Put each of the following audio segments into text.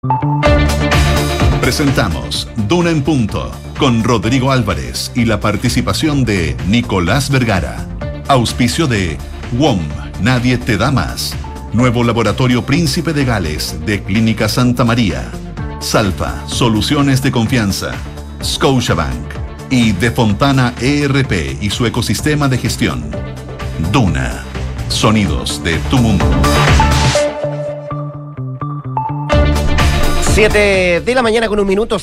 Presentamos Duna en Punto con Rodrigo Álvarez y la participación de Nicolás Vergara. Auspicio de WOM, Nadie Te Da Más. Nuevo Laboratorio Príncipe de Gales de Clínica Santa María. Salfa, Soluciones de Confianza. Scotiabank y De Fontana ERP y su ecosistema de gestión. Duna, sonidos de tu mundo. 7 de la mañana con un minuto.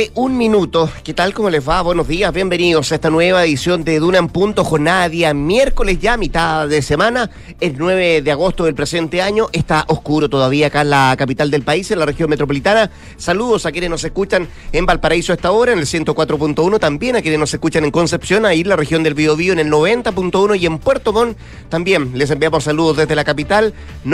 ¿Qué tal? ¿Cómo les va? Buenos días, bienvenidos a esta nueva edición de Duna en Punto, jornada día miércoles, ya mitad de semana, el 9 de agosto del presente año. Está oscuro todavía acá en la capital del país, en la región metropolitana. Saludos a quienes nos escuchan en Valparaíso a esta hora, en el 104.1, también a quienes nos escuchan en Concepción, ahí en la región del Biobío, en el 90.1, y en Puerto Montt también les enviamos saludos desde la capital.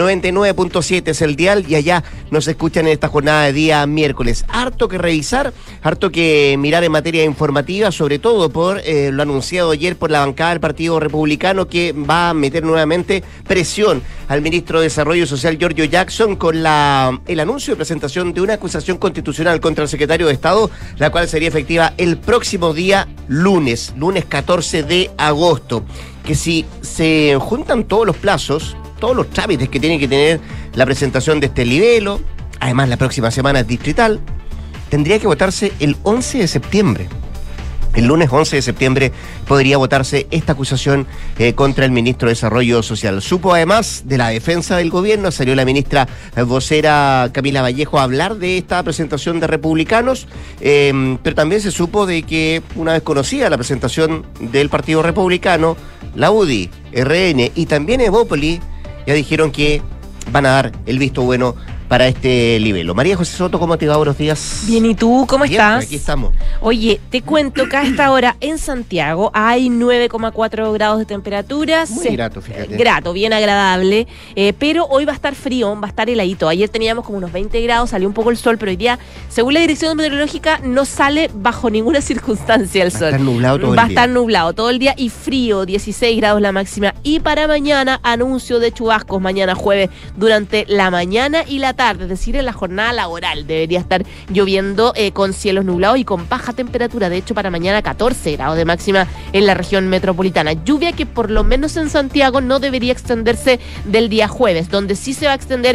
99.7 es el dial, y allá nos escuchan en esta jornada de día miércoles. Harto que revisar, harto que mirar en materia informativa, sobre todo por lo anunciado ayer por la bancada del Partido Republicano, que va a meter nuevamente presión al ministro de Desarrollo Social, Giorgio Jackson, con el anuncio de presentación de una acusación constitucional contra el secretario de Estado, la cual sería efectiva el próximo día lunes 14 de agosto. Que si se juntan todos los plazos, todos los trámites que tiene que tener la presentación de este libelo, además la próxima semana es distrital, tendría que votarse el 11 de septiembre. El lunes 11 de septiembre podría votarse esta acusación contra el ministro de Desarrollo Social. Supo además de la defensa del gobierno, salió la ministra vocera Camila Vallejo a hablar de esta presentación de republicanos, pero también se supo de que una vez conocida la presentación del Partido Republicano, la UDI, RN y también Evópoli ya dijeron que van a dar el visto bueno para este libelo. María José Soto, ¿cómo te va? Buenos días. Bien, ¿y tú? ¿Cómo estás? Aquí estamos. Oye, te cuento que a esta hora en Santiago hay 9,4 grados de temperatura. Muy grato, fíjate. Grato, bien agradable, pero hoy va a estar frío, va a estar heladito. Ayer teníamos como unos 20 grados, salió un poco el sol, pero hoy día, según la Dirección Meteorológica, no sale bajo ninguna circunstancia el sol. Va a estar nublado todo el día. Va a estar nublado todo el día y frío, 16 grados la máxima. Y para mañana, anuncio de chubascos, mañana jueves, durante la mañana y la tarde, es decir, en la jornada laboral debería estar lloviendo con cielos nublados y con baja temperatura. De hecho, para mañana 14 grados de máxima en la región metropolitana. Lluvia que por lo menos en Santiago no debería extenderse del día jueves, donde sí se va a extender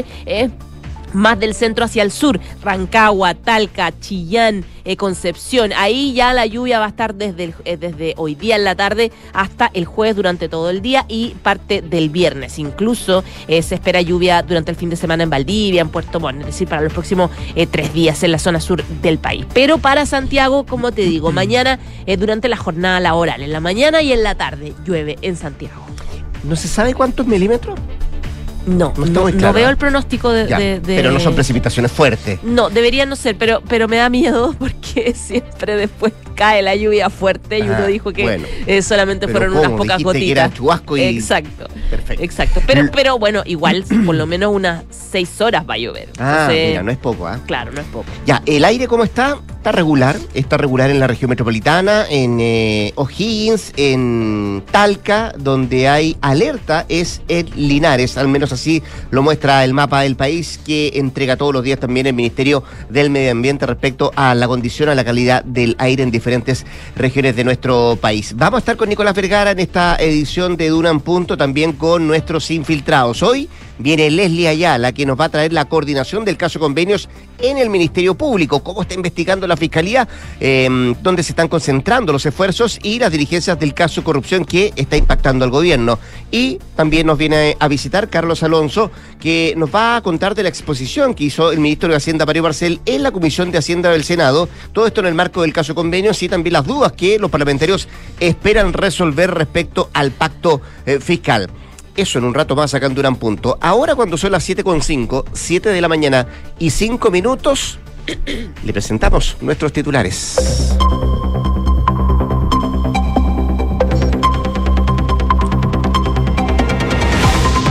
más del centro hacia el sur, Rancagua, Talca, Chillán, Concepción. Ahí ya la lluvia va a estar desde hoy día en la tarde hasta el jueves durante todo el día y parte del viernes. Incluso se espera lluvia durante el fin de semana en Valdivia, en Puerto Montt, es decir, para los próximos 3 días en la zona sur del país. Pero para Santiago, como te digo, mañana durante la jornada laboral, en la mañana y en la tarde, llueve en Santiago. ¿No se sabe cuántos milímetros? No veo el pronóstico de... Pero no son precipitaciones fuertes. No, deberían no ser, pero me da miedo porque siempre después cae la lluvia fuerte y uno dijo que solamente fueron unas pocas gotitas. Que era chubasco y... Exacto. Perfecto. Exacto. Pero bueno, igual por lo menos unas 6 horas va a llover. Entonces, mira, no es poco, ¿ah? Claro, no es poco. Ya, ¿el aire cómo está? Está regular en la región metropolitana, en O'Higgins, en Talca, donde hay alerta, es en Linares, al menos así lo muestra el mapa del país que entrega todos los días también el Ministerio del Medio Ambiente respecto a la condición, a la calidad del aire en diferentes regiones de nuestro país. Vamos a estar con Nicolás Vergara en esta edición de Duna en Punto, también con nuestros infiltrados. Hoy viene Leslie Ayala, que nos va a traer la coordinación del caso Convenios en el Ministerio Público, cómo está investigando la Fiscalía, dónde se están concentrando los esfuerzos y las diligencias del caso corrupción que está impactando al gobierno. Y también nos viene a visitar Carlos Alonso, que nos va a contar de la exposición que hizo el ministro de Hacienda, Mario Marcel, en la Comisión de Hacienda del Senado. Todo esto en el marco del caso Convenios y también las dudas que los parlamentarios esperan resolver respecto al pacto fiscal. Eso en un rato más acá en Duna en Punto. Ahora, cuando son las 7:05, 7 de la mañana y 5 minutos, le presentamos nuestros titulares.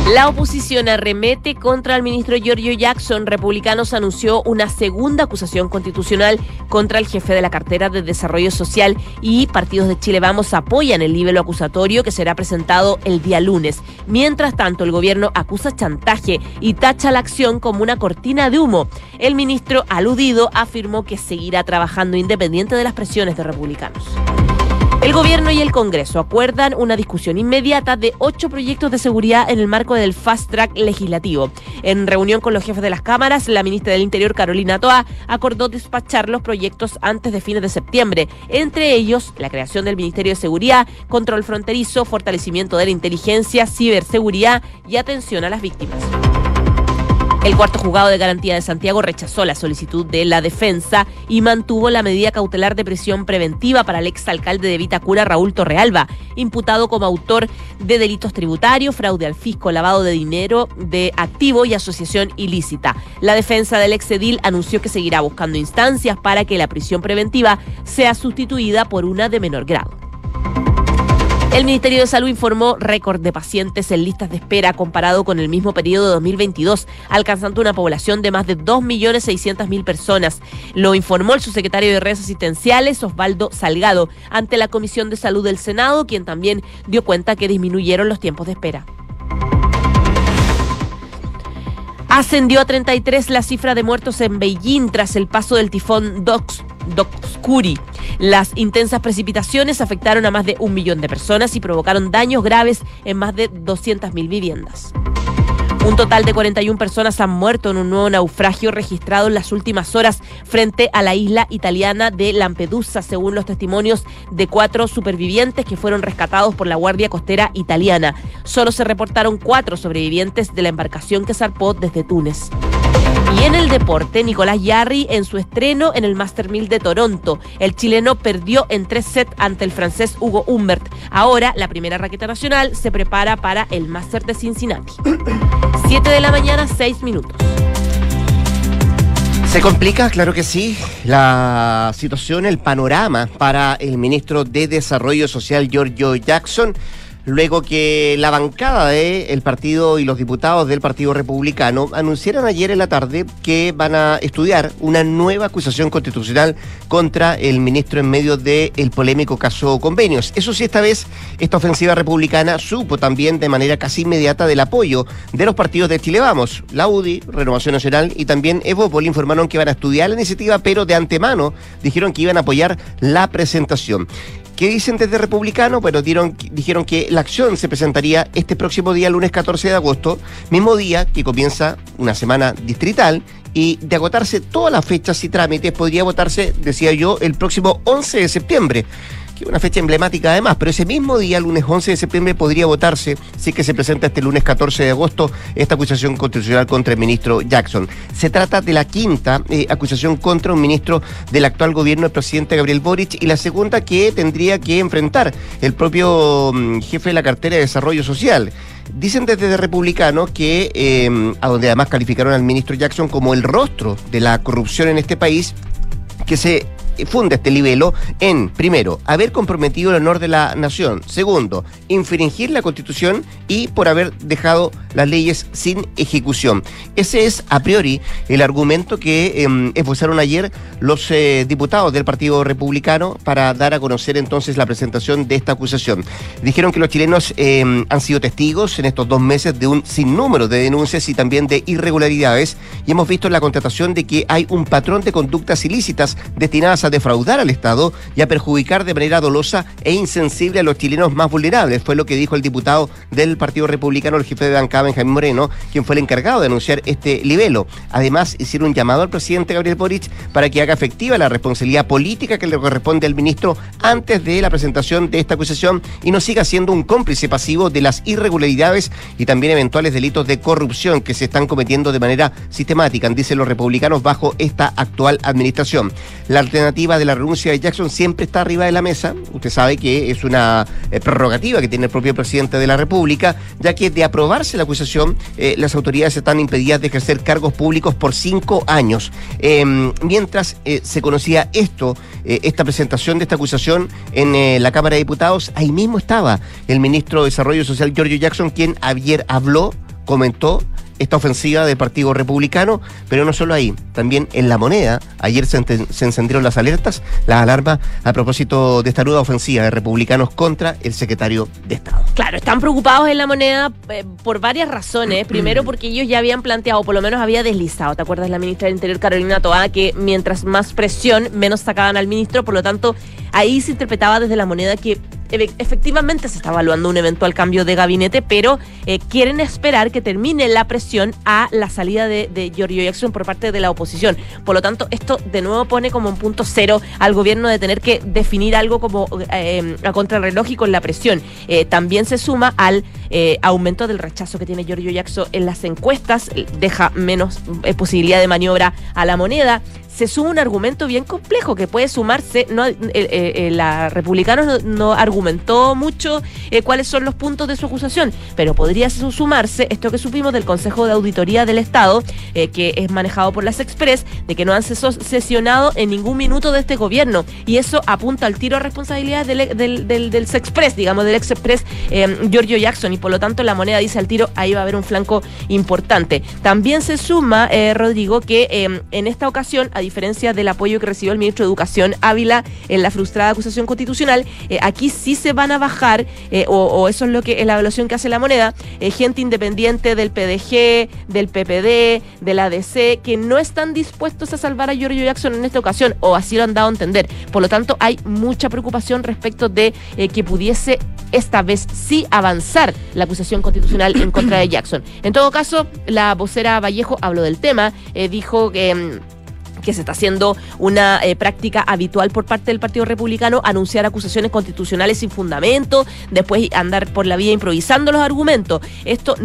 La oposición arremete contra el ministro Giorgio Jackson. Republicanos anunció una segunda acusación constitucional contra el jefe de la cartera de Desarrollo Social y partidos de Chile Vamos apoyan el libelo acusatorio que será presentado el día lunes. Mientras tanto, el gobierno acusa chantaje y tacha la acción como una cortina de humo. El ministro aludido afirmó que seguirá trabajando independiente de las presiones de republicanos. El gobierno y el Congreso acuerdan una discusión inmediata de 8 proyectos de seguridad en el marco del Fast Track legislativo. En reunión con los jefes de las cámaras, la ministra del Interior, Carolina Toá, acordó despachar los proyectos antes de fines de septiembre. Entre ellos, la creación del Ministerio de Seguridad, control fronterizo, fortalecimiento de la inteligencia, ciberseguridad y atención a las víctimas. El cuarto juzgado de garantía de Santiago rechazó la solicitud de la defensa y mantuvo la medida cautelar de prisión preventiva para el exalcalde de Vitacura, Raúl Torrealba, imputado como autor de delitos tributarios, fraude al fisco, lavado de dinero de activo y asociación ilícita. La defensa del exedil anunció que seguirá buscando instancias para que la prisión preventiva sea sustituida por una de menor grado. El Ministerio de Salud informó récord de pacientes en listas de espera comparado con el mismo periodo de 2022, alcanzando una población de más de 2.600.000 personas. Lo informó el subsecretario de Redes Asistenciales, Osvaldo Salgado, ante la Comisión de Salud del Senado, quien también dio cuenta que disminuyeron los tiempos de espera. Ascendió a 33 la cifra de muertos en Beijing tras el paso del tifón Doksuri. Las intensas precipitaciones afectaron a más de 1 millón de personas y provocaron daños graves en más de 200.000 viviendas. Un total de 41 personas han muerto en un nuevo naufragio registrado en las últimas horas frente a la isla italiana de Lampedusa, según los testimonios de 4 supervivientes que fueron rescatados por la Guardia Costera italiana. Solo se reportaron 4 sobrevivientes de la embarcación que zarpó desde Túnez. Y en el deporte, Nicolás Jarry en su estreno en el Master 1000 de Toronto. El chileno perdió en 3 sets ante el francés Hugo Humbert. Ahora, la primera raqueta nacional se prepara para el Master de Cincinnati. 7 de la mañana, 6 minutos. ¿Se complica? Claro que sí. La situación, el panorama para el ministro de Desarrollo Social, Giorgio Jackson, luego que la bancada del partido y los diputados del Partido Republicano anunciaron ayer en la tarde que van a estudiar una nueva acusación constitucional contra el ministro en medio del polémico caso Convenios. Eso sí, esta vez esta ofensiva republicana supo también de manera casi inmediata del apoyo de los partidos de Chile Vamos. La UDI, Renovación Nacional y también Evópoli informaron que van a estudiar la iniciativa, pero de antemano dijeron que iban a apoyar la presentación. ¿Qué dicen desde Republicano? Bueno, dijeron que la acción se presentaría este próximo día, lunes 14 de agosto, mismo día que comienza una semana distrital, y de agotarse todas las fechas y trámites podría votarse, decía yo, el próximo 11 de septiembre. Que es una fecha emblemática además, pero ese mismo día, lunes 11 de septiembre, podría votarse, si es que se presenta este lunes 14 de agosto, esta acusación constitucional contra el ministro Jackson. Se trata de la quinta acusación contra un ministro del actual gobierno del presidente Gabriel Boric, y la segunda que tendría que enfrentar el propio jefe de la cartera de Desarrollo Social. Dicen desde Republicano que, a donde además calificaron al ministro Jackson como el rostro de la corrupción en este país, que se funda este libelo en, primero, haber comprometido el honor de la nación; segundo, infringir la Constitución y por haber dejado las leyes sin ejecución. Ese es, a priori, el argumento que esbozaron ayer los diputados del Partido Republicano para dar a conocer entonces la presentación de esta acusación. Dijeron que los chilenos han sido testigos en estos 2 meses de un sinnúmero de denuncias y también de irregularidades, y hemos visto en la constatación de que hay un patrón de conductas ilícitas destinadas a defraudar al Estado y a perjudicar de manera dolosa e insensible a los chilenos más vulnerables. Fue lo que dijo el diputado del Partido Republicano, el jefe de bancada, Benjamín Moreno, quien fue el encargado de anunciar este libelo. Además, hicieron un llamado al presidente Gabriel Boric para que haga efectiva la responsabilidad política que le corresponde al ministro antes de la presentación de esta acusación y no siga siendo un cómplice pasivo de las irregularidades y también eventuales delitos de corrupción que se están cometiendo de manera sistemática, dicen los republicanos, bajo esta actual administración. La alternativa de la renuncia de Jackson siempre está arriba de la mesa. Usted sabe que es una prerrogativa que tiene el propio presidente de la República, ya que de aprobarse la acusación, las autoridades están impedidas de ejercer cargos públicos por 5 años. Mientras se conocía esta presentación de esta acusación en la Cámara de Diputados, ahí mismo estaba el ministro de Desarrollo Social, Giorgio Jackson, quien ayer habló comentó esta ofensiva del Partido Republicano, pero no solo ahí, también en La Moneda. Ayer se encendieron las alarmas a propósito de esta nueva ofensiva de republicanos contra el secretario de Estado. Claro, están preocupados en La Moneda por varias razones. Primero, porque ellos ya habían planteado, por lo menos había deslizado, ¿te acuerdas? La ministra del Interior, Carolina Toá, que mientras más presión, menos sacaban al ministro. Por lo tanto, ahí se interpretaba desde La Moneda que efectivamente se está evaluando un eventual cambio de gabinete, pero quieren esperar que termine la presión a la salida de Giorgio Jackson por parte de la oposición. Por lo tanto, esto de nuevo pone como un punto cero al gobierno de tener que definir algo como a contrarreloj y con la presión. También se suma al aumento del rechazo que tiene Giorgio Jackson en las encuestas, deja menos posibilidad de maniobra a La Moneda. Se suma un argumento bien complejo que puede sumarse. La Republicana no argumentó mucho cuáles son los puntos de su acusación, pero podría sumarse esto que supimos del Consejo de Auditoría del Estado, que es manejado por la Sexpress, de que no han sesionado en ningún minuto de este gobierno, y eso apunta al tiro a responsabilidades del Sexpress, digamos, del Express Giorgio Jackson, y por lo tanto La Moneda dice al tiro, ahí va a haber un flanco importante. También se suma, Rodrigo, que en esta ocasión, a diferencia del apoyo que recibió el ministro de Educación Ávila en la frustrada acusación constitucional, aquí sí se van a bajar, o eso es lo que es la evaluación que hace La Moneda, gente independiente del PDG, del PPD, de la ADC, que no están dispuestos a salvar a Giorgio Jackson en esta ocasión, o así lo han dado a entender. Por lo tanto, hay mucha preocupación respecto de que pudiese esta vez sí avanzar la acusación constitucional en contra de Jackson. En todo caso, la vocera Vallejo habló del tema, dijo que se está haciendo una práctica habitual por parte del Partido Republicano, anunciar acusaciones constitucionales sin fundamento, después andar por la vía improvisando los argumentos. Esto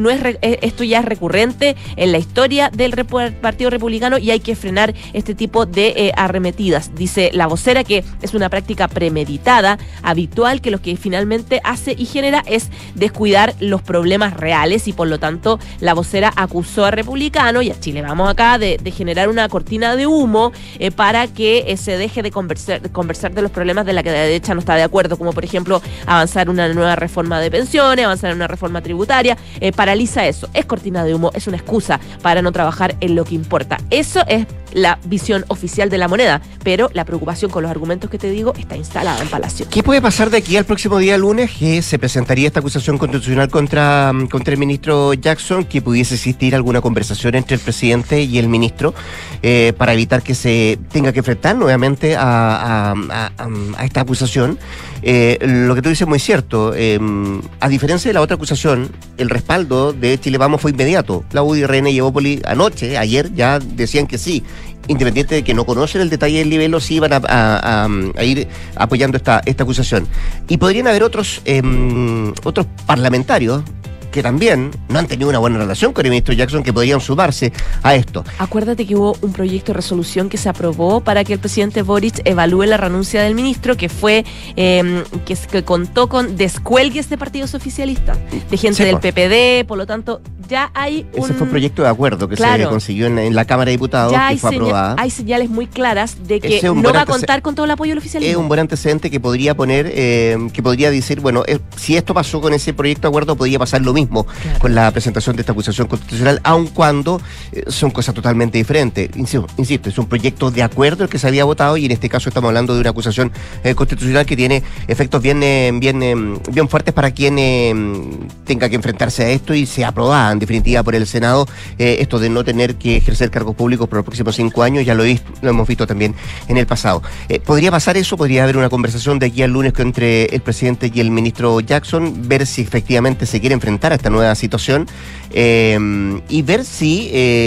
ya es recurrente en la historia del Partido Republicano y hay que frenar este tipo de arremetidas. Dice la vocera que es una práctica premeditada, habitual, que lo que finalmente hace y genera es descuidar los problemas reales, y por lo tanto la vocera acusó a Republicano y a Chile Vamos Acá de generar una cortina de humo para que se deje de conversar de los problemas de la que la derecha no está de acuerdo, como por ejemplo avanzar una nueva reforma de pensiones, avanzar en una reforma tributaria. Paraliza eso, es cortina de humo, es una excusa para no trabajar en lo que importa. Eso es la visión oficial de La Moneda, pero la preocupación con los argumentos que te digo está instalada en Palacio. ¿Qué puede pasar de aquí al próximo día lunes? Que se presentaría esta acusación constitucional contra el ministro Jackson, que pudiese existir alguna conversación entre el presidente y el ministro para evitar que se tenga que enfrentar nuevamente a esta acusación. Lo que tú dices es muy cierto. A diferencia de la otra acusación, el respaldo de Chile Vamos fue inmediato. La UDI, RN y Evópolis ayer ya decían que sí. Independiente de que no conocen el detalle del libelo, sí van a ir apoyando esta acusación. Y podrían haber otros parlamentarios que también no han tenido una buena relación con el ministro Jackson, que podrían sumarse a esto. Acuérdate que hubo un proyecto de resolución que se aprobó para que el presidente Boric evalúe la renuncia del ministro, que fue que contó con descuelgues de partidos oficialistas, de gente del PPD, por lo tanto ya hay Ese fue un proyecto de acuerdo que se consiguió en la Cámara de Diputados, ya que fue aprobada. Hay señales muy claras de que no va a contar con todo el apoyo del oficialismo. Es un buen antecedente que podría poner, que podría decir, bueno, si esto pasó con ese proyecto de acuerdo, podría pasar lo mismo con la presentación de esta acusación constitucional, aun cuando son cosas totalmente diferentes. Insisto, es un proyecto de acuerdo el que se había votado, y en este caso estamos hablando de una acusación constitucional que tiene efectos bien fuertes para quien tenga que enfrentarse a esto y sea aprobada en definitiva por el Senado. Esto de no tener que ejercer cargos públicos por los próximos 5 años, ya lo hemos visto también en el pasado. ¿Podría pasar eso? Podría haber una conversación de aquí al lunes entre el presidente y el ministro Jackson, ver si efectivamente se quiere enfrentar a esta nueva situación, y ver si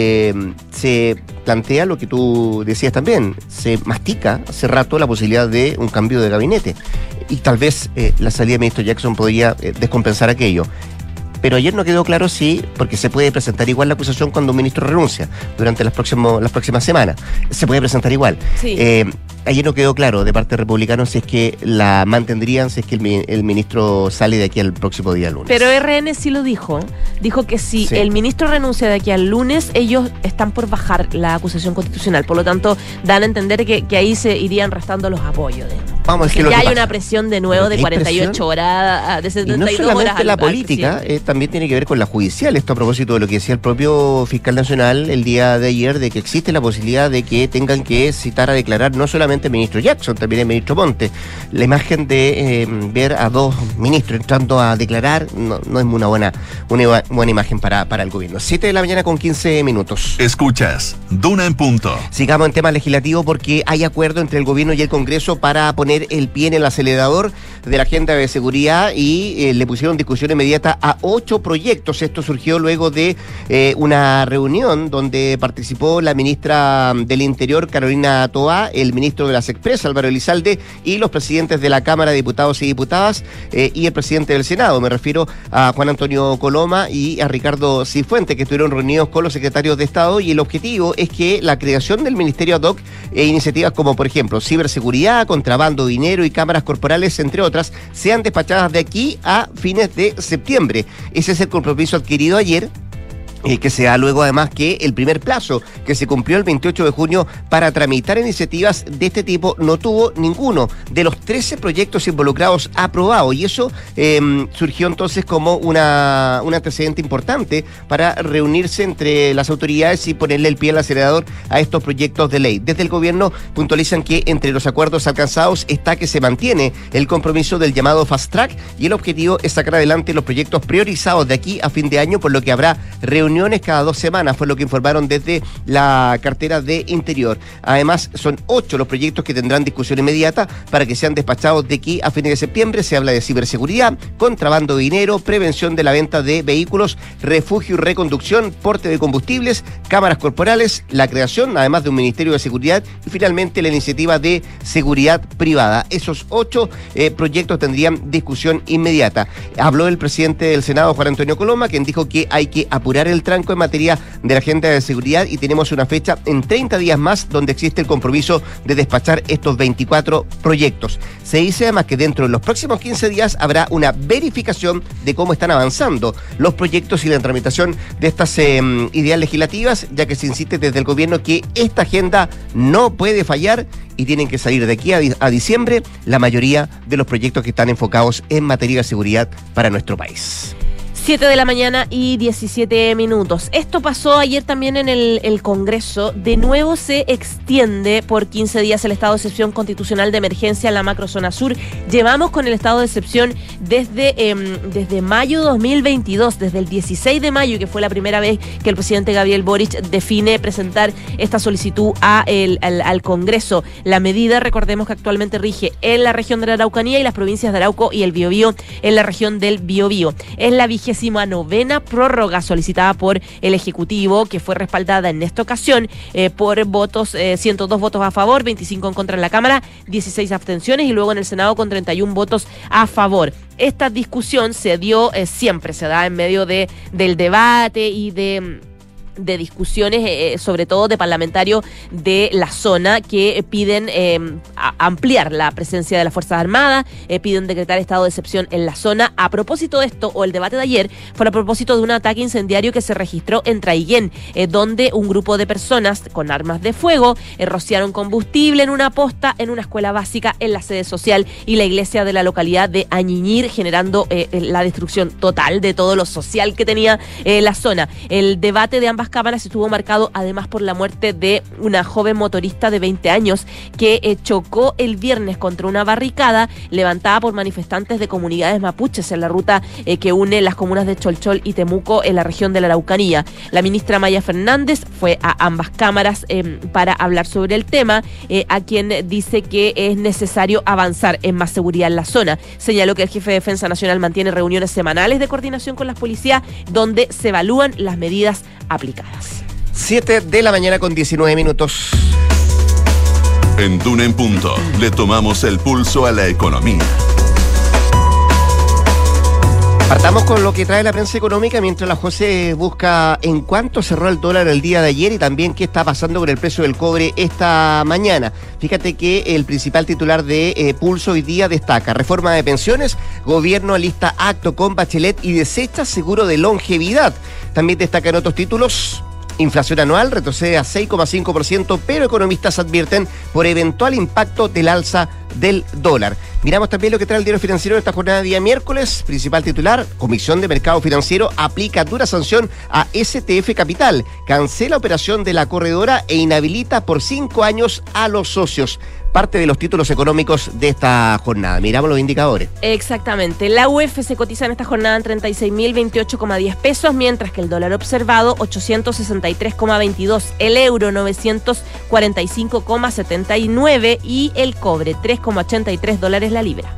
se plantea lo que tú decías también, se mastica hace rato la posibilidad de un cambio de gabinete, y tal vez la salida del ministro Jackson podría descompensar aquello. Pero ayer no quedó claro porque se puede presentar igual la acusación cuando un ministro renuncia durante las próximas semanas. Se puede presentar igual. Sí. Ayer no quedó claro de parte republicana si es que la mantendrían, si es que el ministro sale de aquí al próximo día lunes. Pero RN sí lo dijo que si el ministro renuncia de aquí al lunes, ellos están por bajar la acusación constitucional. Por lo tanto, dan a entender que ahí se irían restando los apoyos de Vamos, es que ya hay una presión de nuevo de 48 horas, de 72 horas. Y no solamente la política, también tiene que ver con la judicial. Esto a propósito de lo que decía el propio fiscal nacional el día de ayer, de que existe la posibilidad de que tengan que citar a declarar no solamente el ministro Jackson, también el ministro Ponte. La imagen de ver a dos ministros entrando a declarar no es una buena imagen para el gobierno. 7 de la mañana con 15 minutos. Escuchas Duna en punto. Sigamos en tema legislativo porque hay acuerdo entre el gobierno y el Congreso para poner el pie en el acelerador de la agenda de seguridad y le pusieron discusión inmediata a 8 proyectos. Esto surgió luego de una reunión donde participó la ministra del Interior, Carolina Toá, el ministro de las Expresas, Álvaro Elizalde, y los presidentes de la Cámara de Diputados y Diputadas y el presidente del Senado. Me refiero a Juan Antonio Coloma y a Ricardo Cifuentes, que estuvieron reunidos con los secretarios de Estado, y el objetivo es que la creación del Ministerio ad hoc e iniciativas como, por ejemplo, ciberseguridad, contrabando, dinero y cámaras corporales, entre otras, sean despachadas de aquí a fines de septiembre. Ese es el compromiso adquirido ayer, que se da luego además que el primer plazo que se cumplió el 28 de junio para tramitar iniciativas de este tipo no tuvo ninguno de los 13 proyectos involucrados aprobado, y eso surgió entonces como un antecedente importante para reunirse entre las autoridades y ponerle el pie al acelerador a estos proyectos de ley. Desde el gobierno puntualizan que entre los acuerdos alcanzados está que se mantiene el compromiso del llamado Fast Track, y el objetivo es sacar adelante los proyectos priorizados de aquí a fin de año, por lo que habrá reuniones cada 2 semanas, fue lo que informaron desde la cartera de Interior. Además, son 8 los proyectos que tendrán discusión inmediata para que sean despachados de aquí a fines de septiembre. Se habla de ciberseguridad, contrabando de dinero, prevención de la venta de vehículos, refugio y reconducción, porte de combustibles, cámaras corporales, la creación, además de un Ministerio de Seguridad, y finalmente la iniciativa de seguridad privada. Esos 8 proyectos tendrían discusión inmediata. Habló el presidente del Senado, Juan Antonio Coloma, quien dijo que hay que apurar el tranco en materia de la agenda de seguridad, y tenemos una fecha en 30 días más donde existe el compromiso de despachar estos 24 proyectos. Se dice además que dentro de los próximos 15 días habrá una verificación de cómo están avanzando los proyectos y la tramitación de estas ideas legislativas, ya que se insiste desde el gobierno que esta agenda no puede fallar y tienen que salir de aquí a diciembre la mayoría de los proyectos que están enfocados en materia de seguridad para nuestro país. 7 de la mañana y 17 minutos. Esto pasó ayer también en el Congreso. De nuevo se extiende por 15 días el estado de excepción constitucional de emergencia en la macrozona sur. Llevamos con el estado de excepción desde mayo 2022, desde el 16 de mayo, que fue la primera vez que el presidente Gabriel Boric define presentar esta solicitud al Congreso. La medida, recordemos que actualmente rige en la región de la Araucanía y las provincias de Arauco y el Biobío en la región del Biobío. Es la 29ª prórroga solicitada por el Ejecutivo, que fue respaldada en esta ocasión por votos, 102 votos a favor, 25 en contra en la Cámara, 16 abstenciones, y luego en el Senado con 31 votos a favor. Esta discusión se dio, siempre se da en medio del debate y de discusiones, sobre todo de parlamentarios de la zona, que piden ampliar la presencia de las Fuerzas Armadas, piden decretar estado de excepción en la zona. A propósito de esto, o el debate de ayer, fue a propósito de un ataque incendiario que se registró en Traiguén, donde un grupo de personas con armas de fuego rociaron combustible en una posta en una escuela básica, en la sede social y la iglesia de la localidad de Añiñir, generando la destrucción total de todo lo social que tenía la zona. El debate de ambas cámaras estuvo marcado además por la muerte de una joven motorista de 20 años que chocó el viernes contra una barricada levantada por manifestantes de comunidades mapuches en la ruta que une las comunas de Cholchol y Temuco en la región de la Araucanía. La ministra Maya Fernández fue a ambas cámaras para hablar sobre el tema, a quien dice que es necesario avanzar en más seguridad en la zona. Señaló que el jefe de Defensa Nacional mantiene reuniones semanales de coordinación con las policías donde se evalúan las medidas aplicadas. 7 de la mañana con 19 minutos. En Duna en punto le tomamos el pulso a la economía. Partamos con lo que trae la prensa económica mientras la José busca en cuánto cerró el dólar el día de ayer y también qué está pasando con el precio del cobre esta mañana. Fíjate que el principal titular de Pulso hoy día destaca: reforma de pensiones, gobierno alista acto con Bachelet y desecha seguro de longevidad. También destacan otros títulos: Inflación anual retrocede a 6,5%, pero economistas advierten por eventual impacto del alza del dólar. Miramos también lo que trae el Diario Financiero de esta jornada de día miércoles. Principal titular: Comisión de Mercado Financiero aplica dura sanción a STF Capital, cancela operación de la corredora e inhabilita por 5 años a los socios. Parte de los títulos económicos de esta jornada. Miramos los indicadores. Exactamente. La UF se cotiza en esta jornada en 36.028,10 pesos, mientras que el dólar observado 863,22, el euro 945,79 y el cobre 3,83 dólares la libra.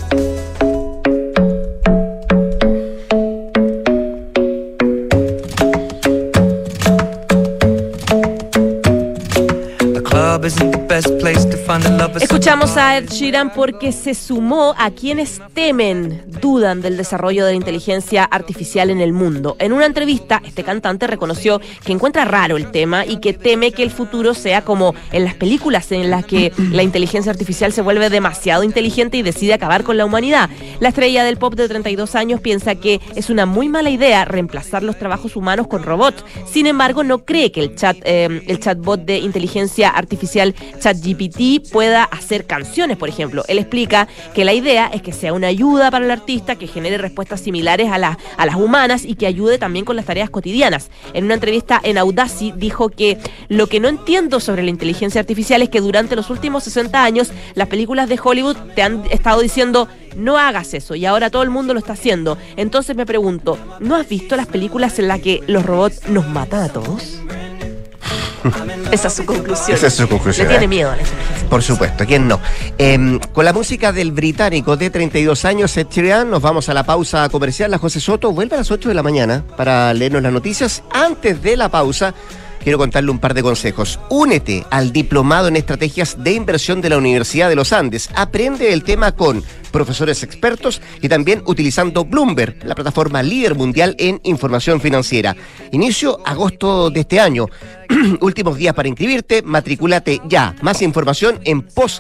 Escuchamos a Ed Sheeran porque se sumó a quienes dudan del desarrollo de la inteligencia artificial en el mundo. En una entrevista, este cantante reconoció que encuentra raro el tema y que teme que el futuro sea como en las películas en las que la inteligencia artificial se vuelve demasiado inteligente y decide acabar con la humanidad. La estrella del pop de 32 años piensa que es una muy mala idea reemplazar los trabajos humanos con robots. Sin embargo, no cree que el chatbot de inteligencia artificial ChatGPT pueda hacer canciones, por ejemplo. Él explica que la idea es que sea una ayuda para el artista, que genere respuestas similares a las humanas y que ayude también con las tareas cotidianas. En una entrevista en Audacy dijo que lo que no entiendo sobre la inteligencia artificial es que durante los últimos 60 años las películas de Hollywood te han estado diciendo no hagas eso y ahora todo el mundo lo está haciendo. Entonces me pregunto, ¿no has visto las películas en las que los robots nos matan a todos? Esa es su conclusión. Esa es su conclusión. Le tiene miedo a la inteligencia. Por supuesto, ¿quién no? Con la música del británico de 32 años, Ed Sheeran, nos vamos a la pausa comercial. La José Soto vuelve a las 8 de la mañana para leernos las noticias. Antes de la pausa, quiero contarle un par de consejos. Únete al diplomado en estrategias de inversión de la Universidad de los Andes. Aprende el tema con profesores expertos y también utilizando Bloomberg, la plataforma líder mundial en información financiera. Inicio agosto de este año. Últimos días para inscribirte, matricúlate ya. Más información en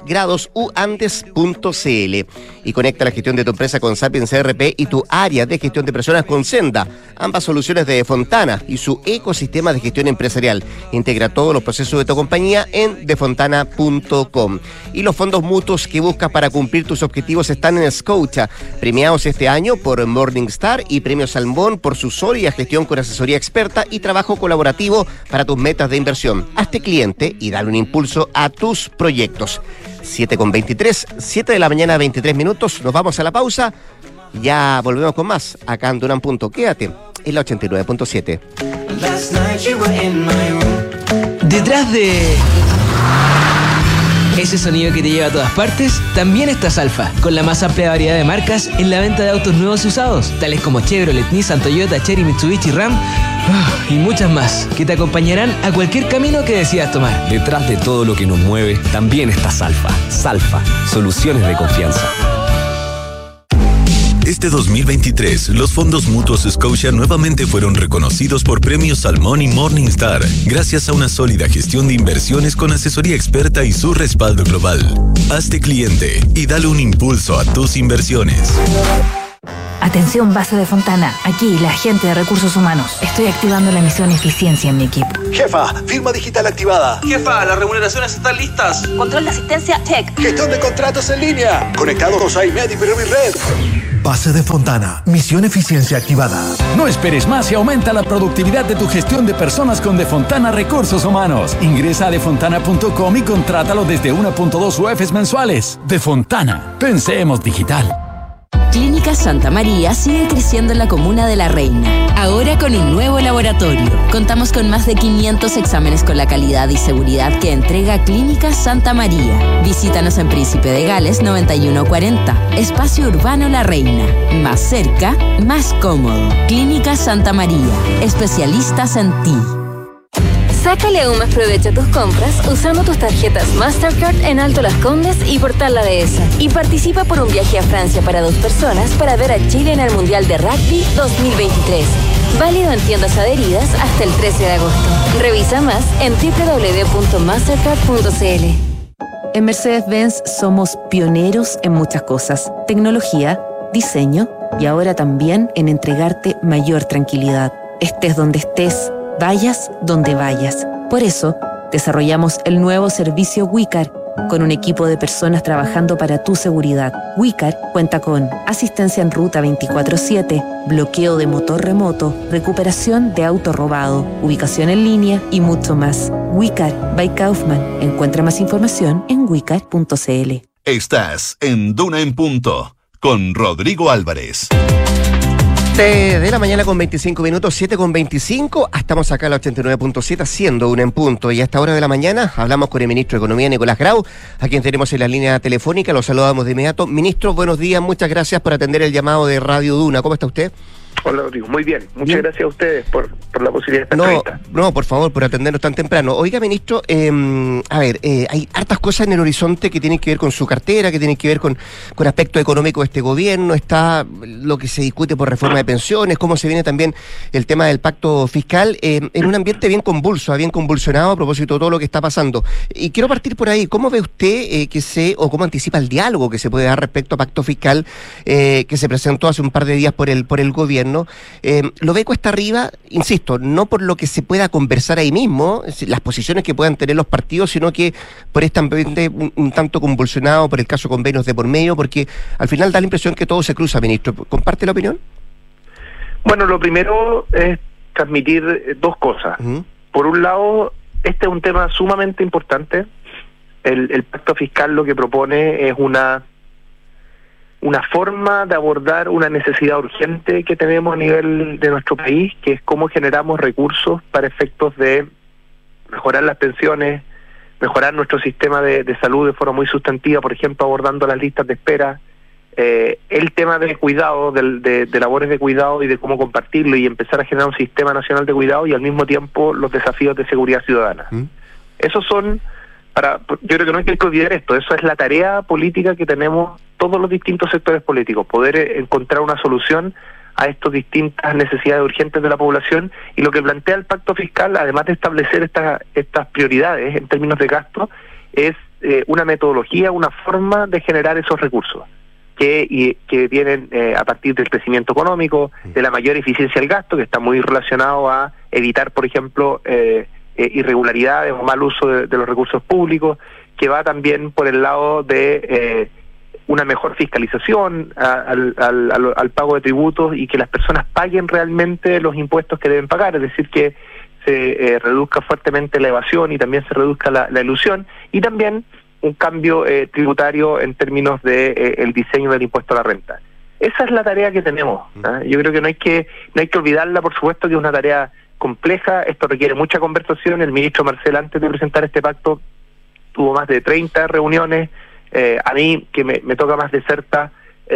posgradosuandes.cl. Y conecta la gestión de tu empresa con Sapiens CRP y tu área de gestión de personas con Senda. Ambas soluciones de Defontana y su ecosistema de gestión empresarial. Integra todos los procesos de tu compañía en defontana.com. Y los fondos mutuos que buscas para cumplir tus objetivos están en Scotia, premiados este año por Morningstar y Premio Salmón por su sólida gestión con asesoría experta y trabajo colaborativo para tus metas de inversión. Hazte cliente y dale un impulso a tus proyectos. 7:23, 7 de la mañana, 23 minutos. Nos vamos a la pausa. Ya volvemos con más acá en Duna en Punto. Quédate en la 89.7. Detrás de ese sonido que te lleva a todas partes, también está Salfa, con la más amplia variedad de marcas en la venta de autos nuevos y usados, tales como Chevrolet, Nissan, Toyota, Chery, Mitsubishi, Ram y muchas más, que te acompañarán a cualquier camino que decidas tomar. Detrás de todo lo que nos mueve, también está Salfa. Salfa, soluciones de confianza. Este 2023, los fondos mutuos Scotia nuevamente fueron reconocidos por Premios Salmón y Morningstar, gracias a una sólida gestión de inversiones con asesoría experta y su respaldo global. Hazte cliente y dale un impulso a tus inversiones. Atención, base de Fontana. Aquí, la agente de recursos humanos. Estoy activando la misión eficiencia en mi equipo. Jefa, firma digital activada. Jefa, las remuneraciones están listas. Control de asistencia, check. Gestión de contratos en línea. Conectados a IMED y Red. Base de Fontana, misión eficiencia activada. No esperes más y aumenta la productividad de tu gestión de personas con Defontana Recursos Humanos. Ingresa a defontana.com y contrátalo desde 1.2 UFs mensuales. Defontana, pensemos digital. Clínica Santa María sigue creciendo en la comuna de La Reina. Ahora con un nuevo laboratorio. Contamos con más de 500 exámenes con la calidad y seguridad que entrega Clínica Santa María. Visítanos en Príncipe de Gales 9140. Espacio Urbano La Reina. Más cerca, más cómodo. Clínica Santa María. Especialistas en ti. Sácale aún más provecho a tus compras usando tus tarjetas Mastercard en Alto Las Condes y Portal La Dehesa. Y participa por un viaje a Francia para 2 personas para ver a Chile en el Mundial de Rugby 2023. Válido en tiendas adheridas hasta el 13 de agosto. Revisa más en www.mastercard.cl. En Mercedes-Benz somos pioneros en muchas cosas. Tecnología, diseño y ahora también en entregarte mayor tranquilidad. Estés donde estés, vayas donde vayas. Por eso, desarrollamos el nuevo servicio WICAR, con un equipo de personas trabajando para tu seguridad. WICAR cuenta con asistencia en ruta 24/7, bloqueo de motor remoto, recuperación de auto robado, ubicación en línea y mucho más. WICAR by Kaufman. Encuentra más información en wicar.cl. Estás en Duna en Punto con Rodrigo Álvarez. De la mañana con 25 minutos, 7 con 25, estamos acá a la 89.7 haciendo Duna en Punto. Y a esta hora de la mañana hablamos con el ministro de Economía, Nicolás Grau, a quien tenemos en la línea telefónica. Lo saludamos de inmediato. Ministro, buenos días, muchas gracias por atender el llamado de Radio Duna. ¿Cómo está usted? Hola, Rodrigo. Muy bien. Muchas gracias a ustedes por la posibilidad de esta entrevista. No, por favor, por atendernos tan temprano. Oiga, ministro, hay hartas cosas en el horizonte que tienen que ver con su cartera, que tienen que ver con aspectos económicos de este gobierno. Está lo que se discute por reforma de pensiones, cómo se viene también el tema del pacto fiscal, en un ambiente bien convulso, bien convulsionado a propósito de todo lo que está pasando. Y quiero partir por ahí. ¿Cómo ve usted o cómo anticipa el diálogo que se puede dar respecto a pacto fiscal que se presentó hace un par de días por el gobierno? Lo ve cuesta arriba, insisto, no por lo que se pueda conversar ahí mismo, las posiciones que puedan tener los partidos, sino que por este ambiente un tanto convulsionado por el caso convenios de por medio, porque al final da la impresión que todo se cruza, ministro. ¿Comparte la opinión? Bueno, lo primero es transmitir dos cosas. Por un lado, este es un tema sumamente importante. El pacto fiscal lo que propone es una forma de abordar una necesidad urgente que tenemos a nivel de nuestro país, que es cómo generamos recursos para efectos de mejorar las pensiones, mejorar nuestro sistema de salud de forma muy sustantiva, por ejemplo, abordando las listas de espera, el tema de cuidado, de labores de cuidado y de cómo compartirlo y empezar a generar un sistema nacional de cuidado, y al mismo tiempo los desafíos de seguridad ciudadana. Esos son... yo creo que no hay que olvidar esto, eso es la tarea política que tenemos todos los distintos sectores políticos, poder encontrar una solución a estas distintas necesidades urgentes de la población, y lo que plantea el pacto fiscal, además de establecer estas prioridades en términos de gasto, es una metodología, una forma de generar esos recursos que vienen a partir del crecimiento económico, de la mayor eficiencia del gasto, que está muy relacionado a evitar, por ejemplo, irregularidades o mal uso de los recursos públicos, que va también por el lado de una mejor fiscalización al pago de tributos y que las personas paguen realmente los impuestos que deben pagar, es decir, que se reduzca fuertemente la evasión y también se reduzca la elusión, y también un cambio tributario en términos de el diseño del impuesto a la renta. Esa es la tarea que tenemos, ¿eh? Yo creo que no hay que olvidarla, por supuesto, que es una tarea compleja. Esto requiere mucha conversación. El ministro Marcel, antes de presentar este pacto, tuvo más de 30 reuniones. A mí, que me toca más de cerca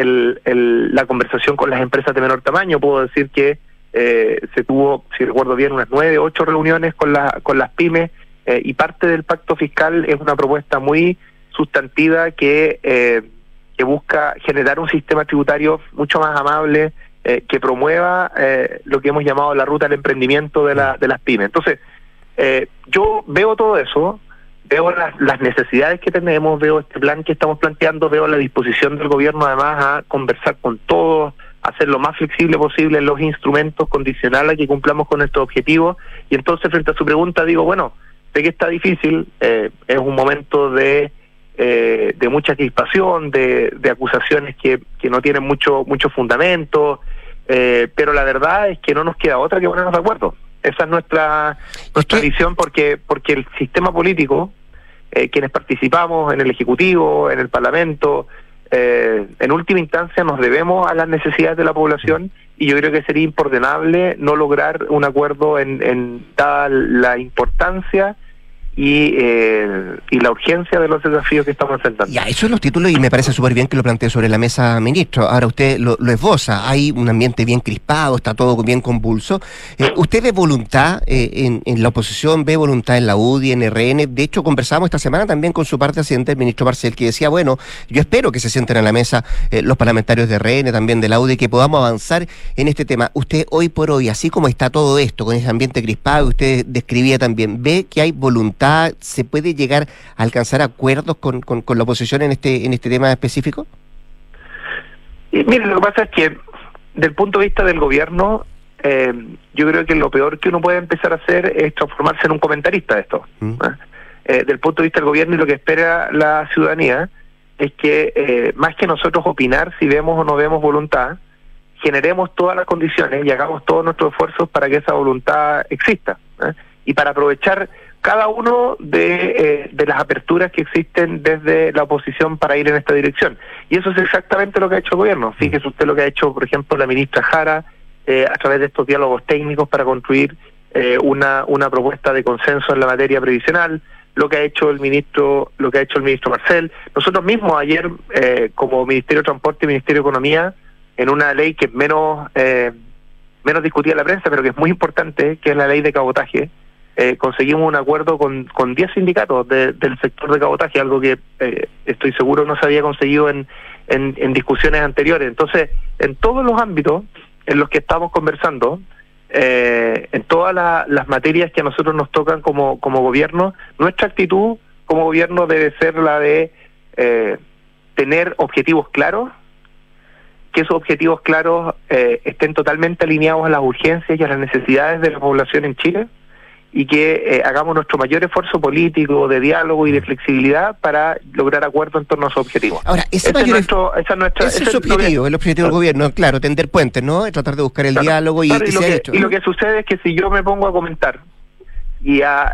la conversación con las empresas de menor tamaño, puedo decir que se tuvo, si recuerdo bien, unas 9 o 8 reuniones con las pymes, y parte del pacto fiscal es una propuesta muy sustantiva que busca generar un sistema tributario mucho más amable, que promueva lo que hemos llamado la ruta del emprendimiento de las pymes. Entonces, yo veo todo eso, veo las necesidades que tenemos, veo este plan que estamos planteando, veo la disposición del gobierno además a conversar con todos, a hacer lo más flexible posible los instrumentos condicionales a que cumplamos con nuestros objetivos. Y entonces, frente a su pregunta, digo, bueno, sé que está difícil, es un momento de mucha crispación, de acusaciones que no tienen mucho fundamento, pero la verdad es que no nos queda otra que ponernos de acuerdo. Esa es nuestra visión, porque el sistema político, quienes participamos en el Ejecutivo, en el Parlamento, en última instancia nos debemos a las necesidades de la población, y yo creo que sería imperdonable no lograr un acuerdo dada la importancia y la urgencia de los desafíos que estamos enfrentando. Ya, eso es los títulos, y me parece súper bien que lo plantee sobre la mesa, ministro. Ahora usted lo esboza, hay un ambiente bien crispado, está todo bien convulso. ¿Usted ve voluntad en la oposición, ve voluntad en la UDI, en RN? De hecho, conversamos esta semana también con su presidente, el ministro Marcel, que decía, bueno, yo espero que se sienten a la mesa los parlamentarios de RN, también de la UDI, que podamos avanzar en este tema. Usted hoy por hoy, así como está todo esto, con ese ambiente crispado, usted describía también, ¿ve que hay voluntad? ¿Se puede llegar a alcanzar acuerdos con la oposición en este tema específico? Mire, lo que pasa es que, del punto de vista del gobierno, yo creo que lo peor que uno puede empezar a hacer es transformarse en un comentarista de esto. Del punto de vista del gobierno y lo que espera la ciudadanía es que más que nosotros opinar si vemos o no vemos voluntad, generemos todas las condiciones y hagamos todos nuestros esfuerzos para que esa voluntad exista, y para aprovechar cada uno de las aperturas que existen desde la oposición para ir en esta dirección. Y eso es exactamente lo que ha hecho el gobierno. Fíjese usted lo que ha hecho, por ejemplo, la ministra Jara, a través de estos diálogos técnicos para construir una propuesta de consenso en la materia previsional, lo que ha hecho el ministro Marcel. Nosotros mismos ayer, como Ministerio de Transporte y Ministerio de Economía, en una ley que menos discutida en la prensa, pero que es muy importante, que es la ley de cabotaje, conseguimos un acuerdo con 10 sindicatos del sector de cabotaje, algo que estoy seguro no se había conseguido en discusiones anteriores. Entonces, en todos los ámbitos en los que estamos conversando, en todas las materias que a nosotros nos tocan como gobierno, nuestra actitud como gobierno debe ser la de tener objetivos claros, que esos objetivos claros estén totalmente alineados a las urgencias y a las necesidades de la población en Chile, y que hagamos nuestro mayor esfuerzo político, de diálogo y de flexibilidad para lograr acuerdos en torno a esos objetivos. Ahora, ese es su objetivo, el objetivo del gobierno, claro, tender puentes, ¿no? Tratar de buscar el diálogo y lo que sucede es que si yo me pongo a comentar y a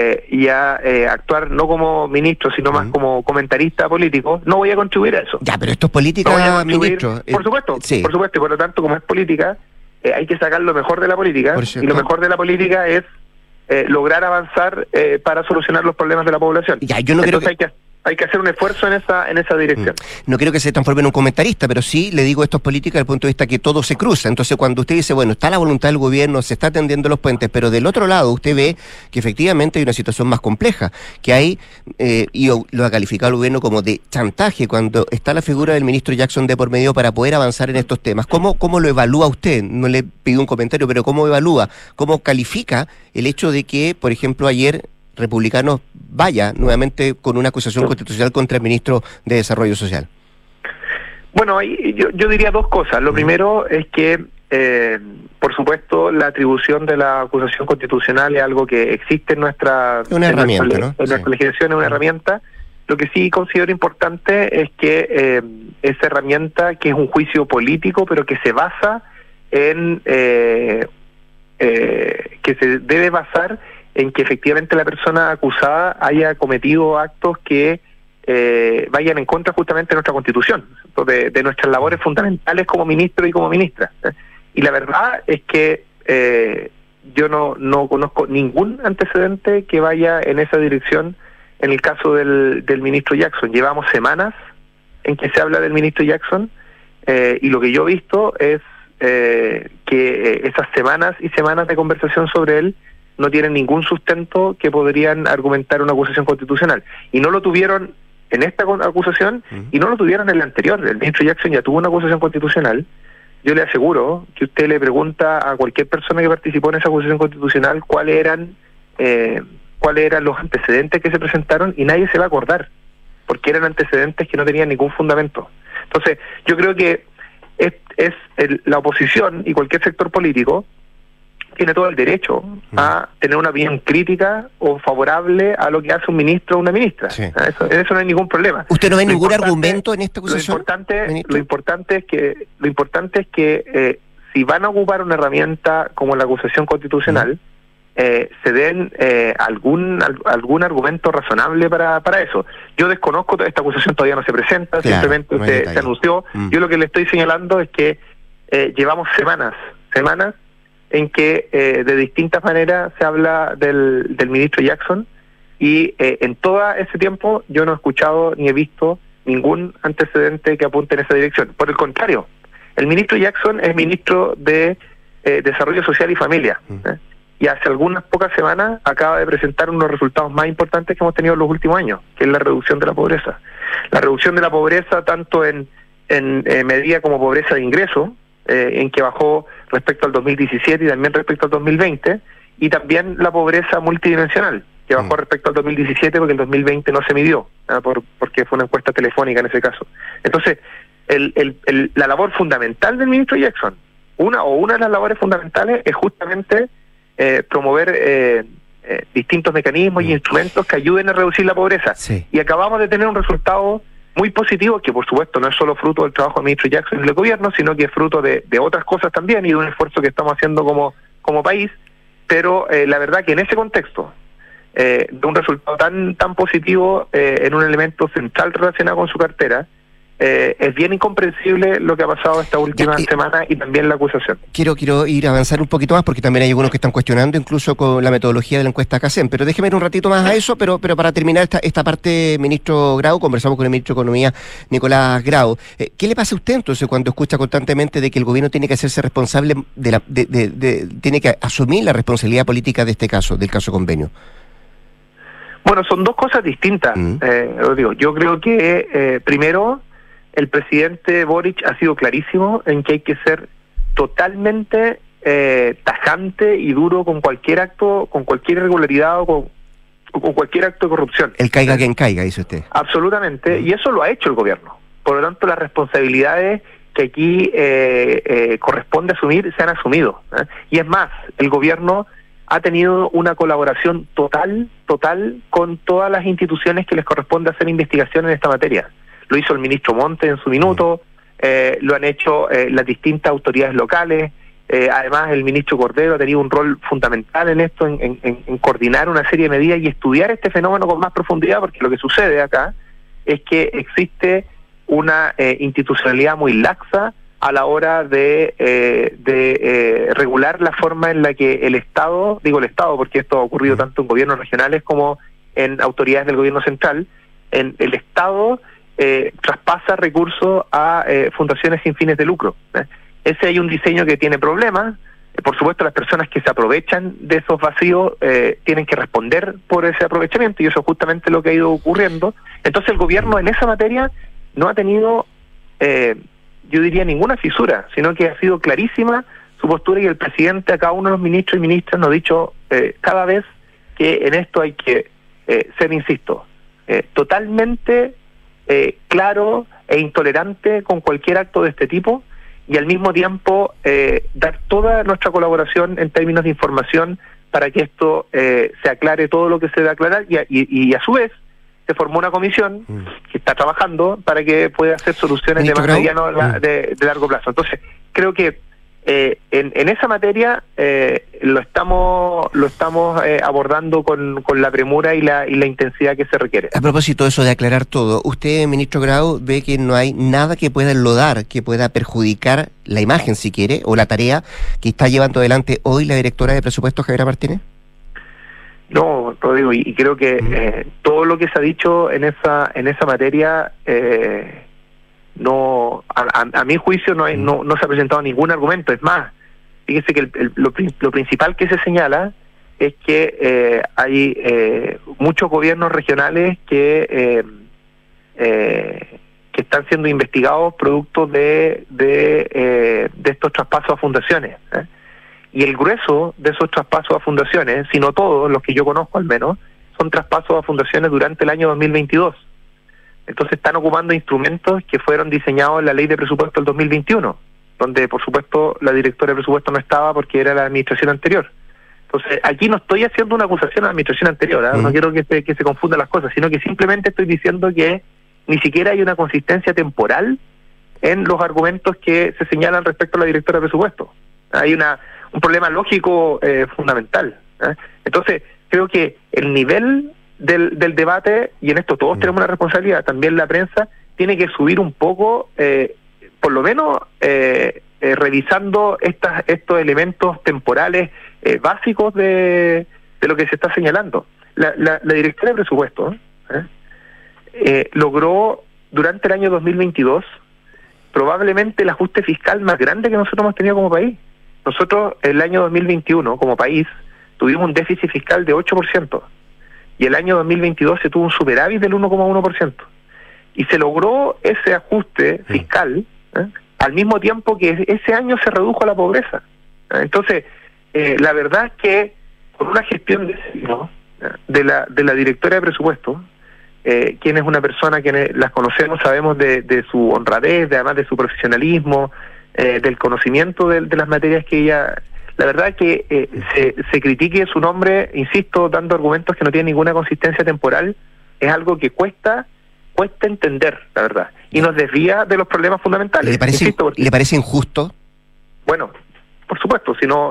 actuar no como ministro, sino más como comentarista político, no voy a contribuir a eso. Ya, pero esto es política, ministro. Por supuesto, y por lo tanto, como es política, hay que sacar lo mejor de la política, y lo mejor de la política es lograr avanzar para solucionar los problemas de la población. Ya, yo no creo que hay que hacer un esfuerzo en esa dirección. No quiero que se transforme en un comentarista, pero sí le digo esto es política desde el punto de vista que todo se cruza. Entonces, cuando usted dice, bueno, está la voluntad del gobierno, se está tendiendo los puentes, pero del otro lado usted ve que efectivamente hay una situación más compleja, que hay, y lo ha calificado el gobierno como de chantaje, cuando está la figura del ministro Jackson de por medio para poder avanzar en estos temas. ¿Cómo lo evalúa usted? No le pido un comentario, pero ¿cómo evalúa? ¿Cómo califica el hecho de que, por ejemplo, ayer Republicanos vaya nuevamente con una acusación constitucional contra el ministro de Desarrollo Social? Bueno, yo diría dos cosas. Lo primero es que, por supuesto, la atribución de la acusación constitucional es algo que existe en nuestra legislación, es una herramienta. Lo que sí considero importante es que esa herramienta, que es un juicio político, pero que se basa en que se debe basar en que efectivamente la persona acusada haya cometido actos que vayan en contra justamente de nuestra Constitución, de nuestras labores fundamentales como ministro y como ministra. Y la verdad es que yo no conozco ningún antecedente que vaya en esa dirección en el caso del ministro Jackson. Llevamos semanas en que se habla del ministro Jackson, y lo que yo he visto es que esas semanas y semanas de conversación sobre él no tienen ningún sustento que podrían argumentar una acusación constitucional. Y no lo tuvieron en esta acusación, y no lo tuvieron en la anterior. El ministro Jackson ya tuvo una acusación constitucional. Yo le aseguro que usted le pregunta a cualquier persona que participó en esa acusación constitucional cuáles eran los antecedentes que se presentaron, y nadie se va a acordar, porque eran antecedentes que no tenían ningún fundamento. Entonces, yo creo que la oposición y cualquier sector político tiene todo el derecho a tener una opinión crítica o favorable a lo que hace un ministro o una ministra. Sí. En eso no hay ningún problema. ¿Usted no ve ningún argumento en esta acusación? Lo importante es que si van a ocupar una herramienta como la acusación constitucional, se den algún argumento razonable para eso. Yo desconozco, esta acusación todavía no se presenta, simplemente se anunció. Yo lo que le estoy señalando es que llevamos semanas en que de distintas maneras se habla del ministro Jackson, y en todo ese tiempo yo no he escuchado ni he visto ningún antecedente que apunte en esa dirección. Por el contrario, el ministro Jackson es ministro de Desarrollo Social y Familia, y hace algunas pocas semanas acaba de presentar unos resultados más importantes que hemos tenido en los últimos años, que es la reducción de la pobreza. La reducción de la pobreza tanto en medida como pobreza de ingreso, en que bajó respecto al 2017 y también respecto al 2020, y también la pobreza multidimensional, que bajó respecto al 2017 porque el 2020 no se midió, porque fue una encuesta telefónica en ese caso. Entonces, la labor fundamental del ministro Jackson una de las labores fundamentales es justamente promover distintos mecanismos y instrumentos que ayuden a reducir la pobreza. Sí. Y acabamos de tener un resultado muy positivo, que por supuesto no es solo fruto del trabajo del ministro Jackson y del gobierno, sino que es fruto de otras cosas también y de un esfuerzo que estamos haciendo como país, pero la verdad que en ese contexto, de un resultado tan positivo en un elemento central relacionado con su cartera, es bien incomprensible lo que ha pasado esta última semana y también la acusación. Quiero ir a avanzar un poquito más porque también hay algunos que están cuestionando incluso con la metodología de la encuesta CACEN, pero déjeme ir un ratito más a eso, pero para terminar esta parte, ministro Grau, conversamos con el ministro de Economía, Nicolás Grau. ¿Qué le pasa a usted entonces cuando escucha constantemente de que el gobierno tiene que hacerse responsable, tiene que asumir la responsabilidad política de este caso, del caso convenio? Bueno, son dos cosas distintas, Rodrigo. Yo creo que, primero, el presidente Boric ha sido clarísimo en que hay que ser totalmente tajante y duro con cualquier acto, con cualquier irregularidad o con cualquier acto de corrupción. El caiga quien caiga, dice usted. Absolutamente, y eso lo ha hecho el gobierno. Por lo tanto, las responsabilidades que aquí corresponde asumir se han asumido. Y es más, el gobierno ha tenido una colaboración total con todas las instituciones que les corresponde hacer investigación en esta materia. Lo hizo el ministro Monte en su minuto, lo han hecho las distintas autoridades locales, además el ministro Cordero ha tenido un rol fundamental en esto, en coordinar una serie de medidas y estudiar este fenómeno con más profundidad, porque lo que sucede acá es que existe una institucionalidad muy laxa a la hora de regular la forma en la que el Estado, digo el Estado porque esto ha ocurrido tanto en gobiernos regionales como en autoridades del gobierno central, en el Estado traspasa recursos a fundaciones sin fines de lucro. Ese hay un diseño que tiene problemas. Por supuesto, las personas que se aprovechan de esos vacíos tienen que responder por ese aprovechamiento, y eso es justamente lo que ha ido ocurriendo. Entonces el gobierno en esa materia no ha tenido, yo diría, ninguna fisura, sino que ha sido clarísima su postura, y el presidente a cada uno de los ministros y ministras nos ha dicho cada vez que en esto hay que ser, insisto, totalmente claro e intolerante con cualquier acto de este tipo, y al mismo tiempo dar toda nuestra colaboración en términos de información para que esto se aclare todo lo que se debe aclarar, y a su vez se formó una comisión que está trabajando para que pueda hacer soluciones de más mediano de largo plazo. Entonces creo que en esa materia lo estamos abordando con la premura y la intensidad que se requiere. A propósito de eso de aclarar todo, usted, ministro Grau, ve que no hay nada que pueda enlodar, que pueda perjudicar la imagen, si quiere, o la tarea que está llevando adelante hoy la directora de presupuestos, Javiera Martínez. No, Rodrigo, y creo que todo lo que se ha dicho en esa materia, no, a mi juicio no se ha presentado ningún argumento. Es más, fíjese que lo principal que se señala es que hay muchos gobiernos regionales que están siendo investigados producto de estos traspasos a fundaciones, y el grueso de esos traspasos a fundaciones, si no todos, los que yo conozco al menos, son traspasos a fundaciones durante el año 2022. Entonces están ocupando instrumentos que fueron diseñados en la ley de presupuesto del 2021, donde por supuesto la directora de presupuesto no estaba porque era la administración anterior. Entonces aquí no estoy haciendo una acusación a la administración anterior, no quiero que se confundan las cosas, sino que simplemente estoy diciendo que ni siquiera hay una consistencia temporal en los argumentos que se señalan respecto a la directora de presupuesto. Hay un problema lógico fundamental. Entonces creo que el nivel del debate, y en esto todos tenemos una responsabilidad, también la prensa, tiene que subir un poco, por lo menos revisando estos elementos temporales básicos de lo que se está señalando. La directora de presupuesto logró durante el año 2022 probablemente el ajuste fiscal más grande que nosotros hemos tenido como país. Nosotros el año 2021 como país tuvimos un déficit fiscal de 8%, y el año 2022 se tuvo un superávit del 1,1%, y se logró ese ajuste fiscal al mismo tiempo que ese año se redujo la pobreza. Entonces la verdad es que con una gestión de la directora de presupuesto, quien es una persona que las conocemos, sabemos de su honradez, además de su profesionalismo, del conocimiento de las materias que ella... La verdad que se critique su nombre, insisto, dando argumentos que no tienen ninguna consistencia temporal, es algo que cuesta entender, la verdad, y nos desvía de los problemas fundamentales. ¿Le parece injusto? Bueno, por supuesto, si no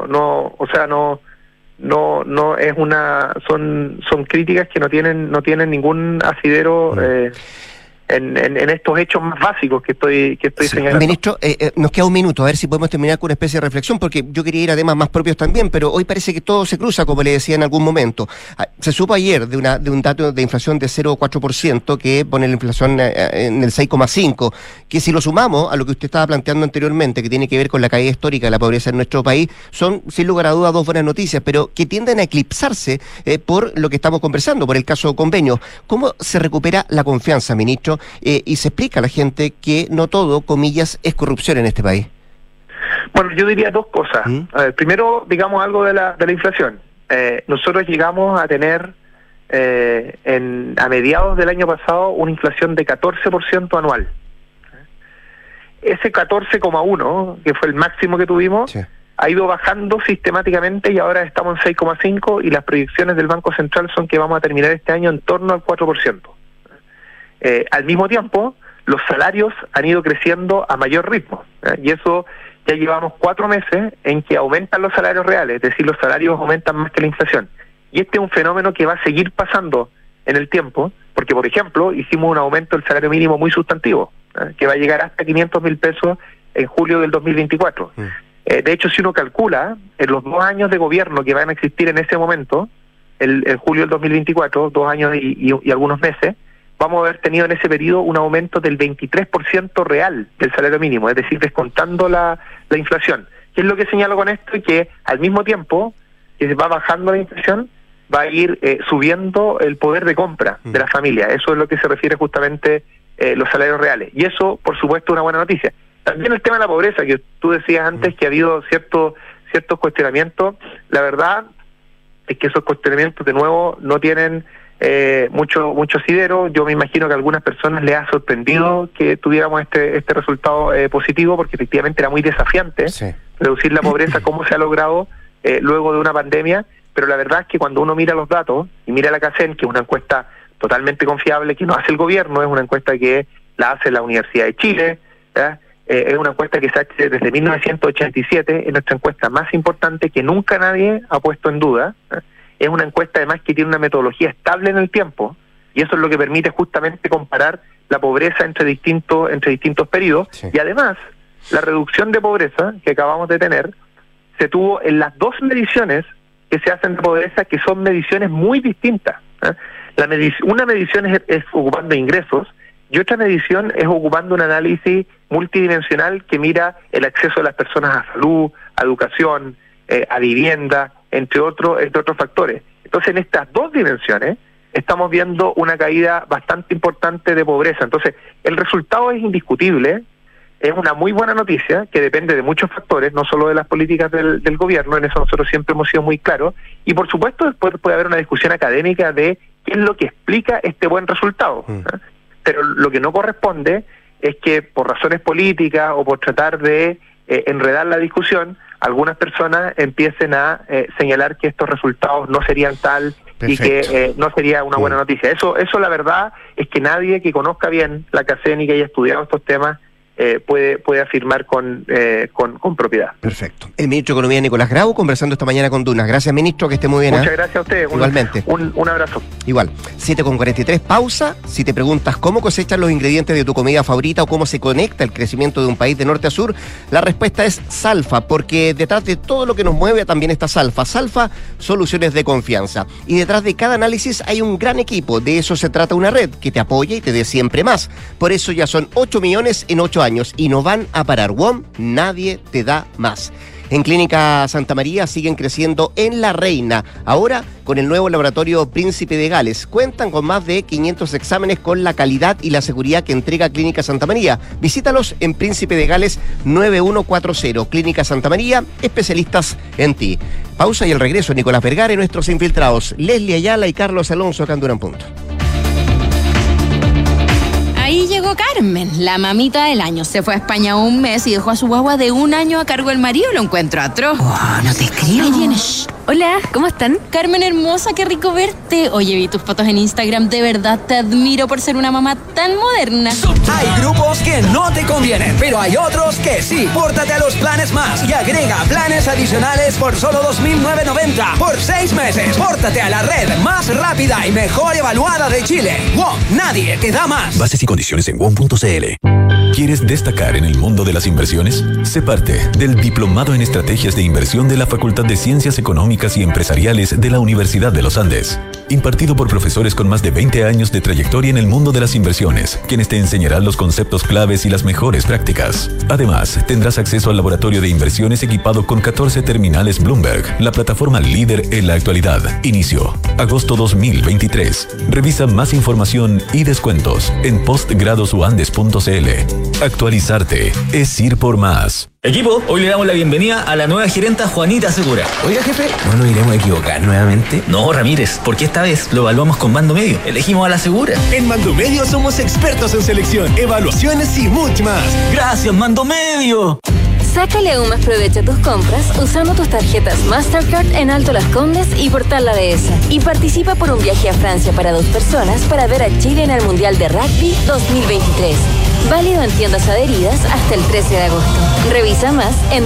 es una, son críticas que no tienen ningún asidero en estos hechos más básicos que estoy señalando. Ministro, nos queda un minuto, a ver si podemos terminar con una especie de reflexión, porque yo quería ir a temas más propios también, pero hoy parece que todo se cruza, como le decía en algún momento. Se supo ayer de un dato de inflación de 0,4% que pone la inflación en el 6,5%, que si lo sumamos a lo que usted estaba planteando anteriormente, que tiene que ver con la caída histórica de la pobreza en nuestro país, son sin lugar a dudas dos buenas noticias, pero que tienden a eclipsarse por lo que estamos conversando, por el caso convenio. ¿Cómo se recupera la confianza, ministro? Y se explica a la gente que no todo, comillas, es corrupción en este país. Bueno, yo diría dos cosas. A ver, primero, digamos algo de la inflación. Nosotros llegamos a tener a mediados del año pasado una inflación de 14% anual. Ese 14,1, que fue el máximo que tuvimos, ha ido bajando sistemáticamente y ahora estamos en 6,5 y las proyecciones del Banco Central son que vamos a terminar este año en torno al 4%. Al mismo tiempo, los salarios han ido creciendo a mayor ritmo, y eso ya llevamos 4 meses en que aumentan los salarios reales, es decir, los salarios aumentan más que la inflación. Y este es un fenómeno que va a seguir pasando en el tiempo, porque, por ejemplo, hicimos un aumento del salario mínimo muy sustantivo, que va a llegar hasta 500.000 pesos en julio del 2024. De hecho, si uno calcula, en los 2 años de gobierno que van a existir en ese momento, el julio del 2024, 2 años y algunos meses, vamos a haber tenido en ese periodo un aumento del 23% real del salario mínimo, es decir, descontando la inflación. ¿Qué es lo que señalo con esto? Que al mismo tiempo que va bajando la inflación, va a ir subiendo el poder de compra de la familia. Eso es lo que se refiere justamente los salarios reales. Y eso, por supuesto, es una buena noticia. También el tema de la pobreza, que tú decías antes que ha habido ciertos cuestionamientos. La verdad es que esos cuestionamientos, de nuevo, no tienen mucho asidero. Yo me imagino que a algunas personas les ha sorprendido que tuviéramos este resultado positivo, porque efectivamente era muy desafiante reducir la pobreza como se ha logrado luego de una pandemia, pero la verdad es que cuando uno mira los datos y mira la CACEN, que es una encuesta totalmente confiable, que no hace el gobierno, es una encuesta que la hace la Universidad de Chile, es una encuesta que se hace desde 1987, es nuestra encuesta más importante que nunca nadie ha puesto en duda. Es una encuesta además que tiene una metodología estable en el tiempo, y eso es lo que permite justamente comparar la pobreza entre distintos periodos. Y además, la reducción de pobreza que acabamos de tener se tuvo en las 2 mediciones que se hacen de pobreza, que son mediciones muy distintas. Una medición es ocupando ingresos, y otra medición es ocupando un análisis multidimensional que mira el acceso de las personas a salud, a educación, a vivienda, entre otros factores. Entonces, en estas 2 dimensiones estamos viendo una caída bastante importante de pobreza. Entonces, el resultado es indiscutible, es una muy buena noticia que depende de muchos factores, no solo de las políticas del gobierno. En eso nosotros siempre hemos sido muy claros, y por supuesto después puede haber una discusión académica de qué es lo que explica este buen resultado. Pero lo que no corresponde es que por razones políticas o por tratar de enredar la discusión, algunas personas empiecen a señalar que estos resultados no serían tal. Perfecto. Y que no sería una buena noticia. Eso la verdad es que nadie que conozca bien la CACEN y que haya estudiado estos temas puede afirmar con propiedad. Perfecto. El ministro de Economía, Nicolás Grau, conversando esta mañana con Dunas. Gracias, ministro, que esté muy bien. Muchas gracias a usted. Igualmente. Un abrazo. Igual. 7:43, pausa. Si te preguntas cómo cosechan los ingredientes de tu comida favorita o cómo se conecta el crecimiento de un país de norte a sur, la respuesta es Salfa, porque detrás de todo lo que nos mueve también está Salfa. Salfa, soluciones de confianza. Y detrás de cada análisis hay un gran equipo. De eso se trata una red que te apoya y te dé siempre más. Por eso ya son 8 millones en 8 años y no van a parar. WOM, nadie te da más. En Clínica Santa María siguen creciendo en La Reina. Ahora con el nuevo laboratorio Príncipe de Gales. Cuentan con más de 500 exámenes con la calidad y la seguridad que entrega Clínica Santa María. Visítalos en Príncipe de Gales 9140. Clínica Santa María, especialistas en ti. Pausa y el regreso. Nicolás Vergara y nuestros infiltrados Leslie Ayala y Carlos Alonso acá en Duna en Punto. Ahí llegó llegó Carmen, la mamita del año. Se fue a España un mes y dejó a su guagua de 1 año a cargo del marido. Lo encuentro atroz. Oh, no te escribo. Ahí viene. Shh. Hola, ¿cómo están? Carmen hermosa, qué rico verte. Oye, vi tus fotos en Instagram. De verdad te admiro por ser una mamá tan moderna. Hay grupos que no te convienen, pero hay otros que sí. Pórtate a los Planes Más y agrega planes adicionales por solo $2,990 por 6 meses. Pórtate a la red más rápida y mejor evaluada de Chile. WOM, nadie te da más. Bases y condiciones en WOM.cl. ¿Quieres destacar en el mundo de las inversiones? Sé parte del Diplomado en Estrategias de Inversión de la Facultad de Ciencias Económicas y Empresariales de la Universidad de los Andes. Impartido por profesores con más de 20 años de trayectoria en el mundo de las inversiones, quienes te enseñarán los conceptos claves y las mejores prácticas. Además, tendrás acceso al laboratorio de inversiones equipado con 14 terminales Bloomberg, la plataforma líder en la actualidad. Inicio, agosto 2023. Revisa más información y descuentos en postgradosuandes.cl. Actualizarte es ir por más. Equipo, hoy le damos la bienvenida a la nueva gerenta Juanita Segura. Oiga, jefe, ¿no nos iremos a equivocar nuevamente? No, Ramírez, porque esta vez lo evaluamos con Mando Medio. Elegimos a la Segura. En Mando Medio somos expertos en selección, evaluaciones y mucho más. ¡Gracias, Mando Medio! Sácale aún más provecho a tus compras usando tus tarjetas Mastercard en Alto Las Condes y Portal La Dehesa. Y participa por un viaje a Francia para 2 personas para ver a Chile en el Mundial de Rugby 2023. Válido en tiendas adheridas hasta el 13 de agosto. Revisa más en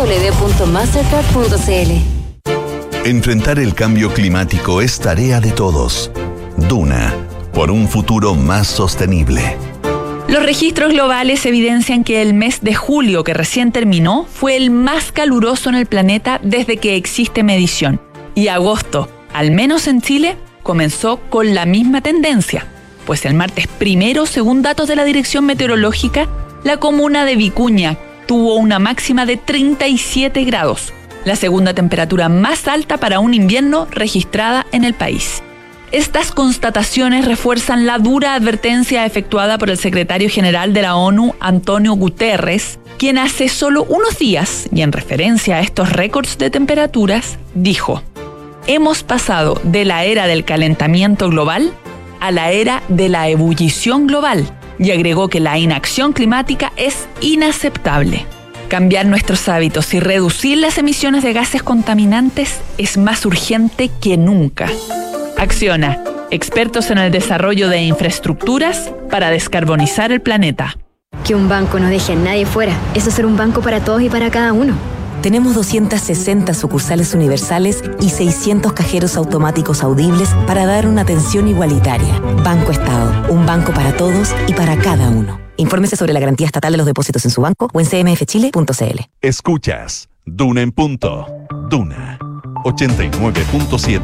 www.mastercard.cl. Enfrentar el cambio climático es tarea de todos. Duna, por un futuro más sostenible. Los registros globales evidencian que el mes de julio que recién terminó fue el más caluroso en el planeta desde que existe medición. Y agosto, al menos en Chile, comenzó con la misma tendencia. Pues el martes 1, según datos de la Dirección Meteorológica, la comuna de Vicuña tuvo una máxima de 37 grados, la segunda temperatura más alta para un invierno registrada en el país. Estas constataciones refuerzan la dura advertencia efectuada por el secretario general de la ONU, Antonio Guterres, quien hace solo unos días, y en referencia a estos récords de temperaturas, dijo: hemos pasado de la era del calentamiento global a la era de la ebullición global, y agregó que la inacción climática es inaceptable. Cambiar nuestros hábitos y reducir las emisiones de gases contaminantes es más urgente que nunca. Acciona, expertos en el desarrollo de infraestructuras para descarbonizar el planeta. Que un banco no deje a nadie fuera. Eso es ser un banco para todos y para cada uno. Tenemos 260 sucursales universales y 600 cajeros automáticos audibles para dar una atención igualitaria. Banco Estado, un banco para todos y para cada uno. Infórmese sobre la garantía estatal de los depósitos en su banco o en cmfchile.cl. Escuchas Duna en punto. Duna 89.7.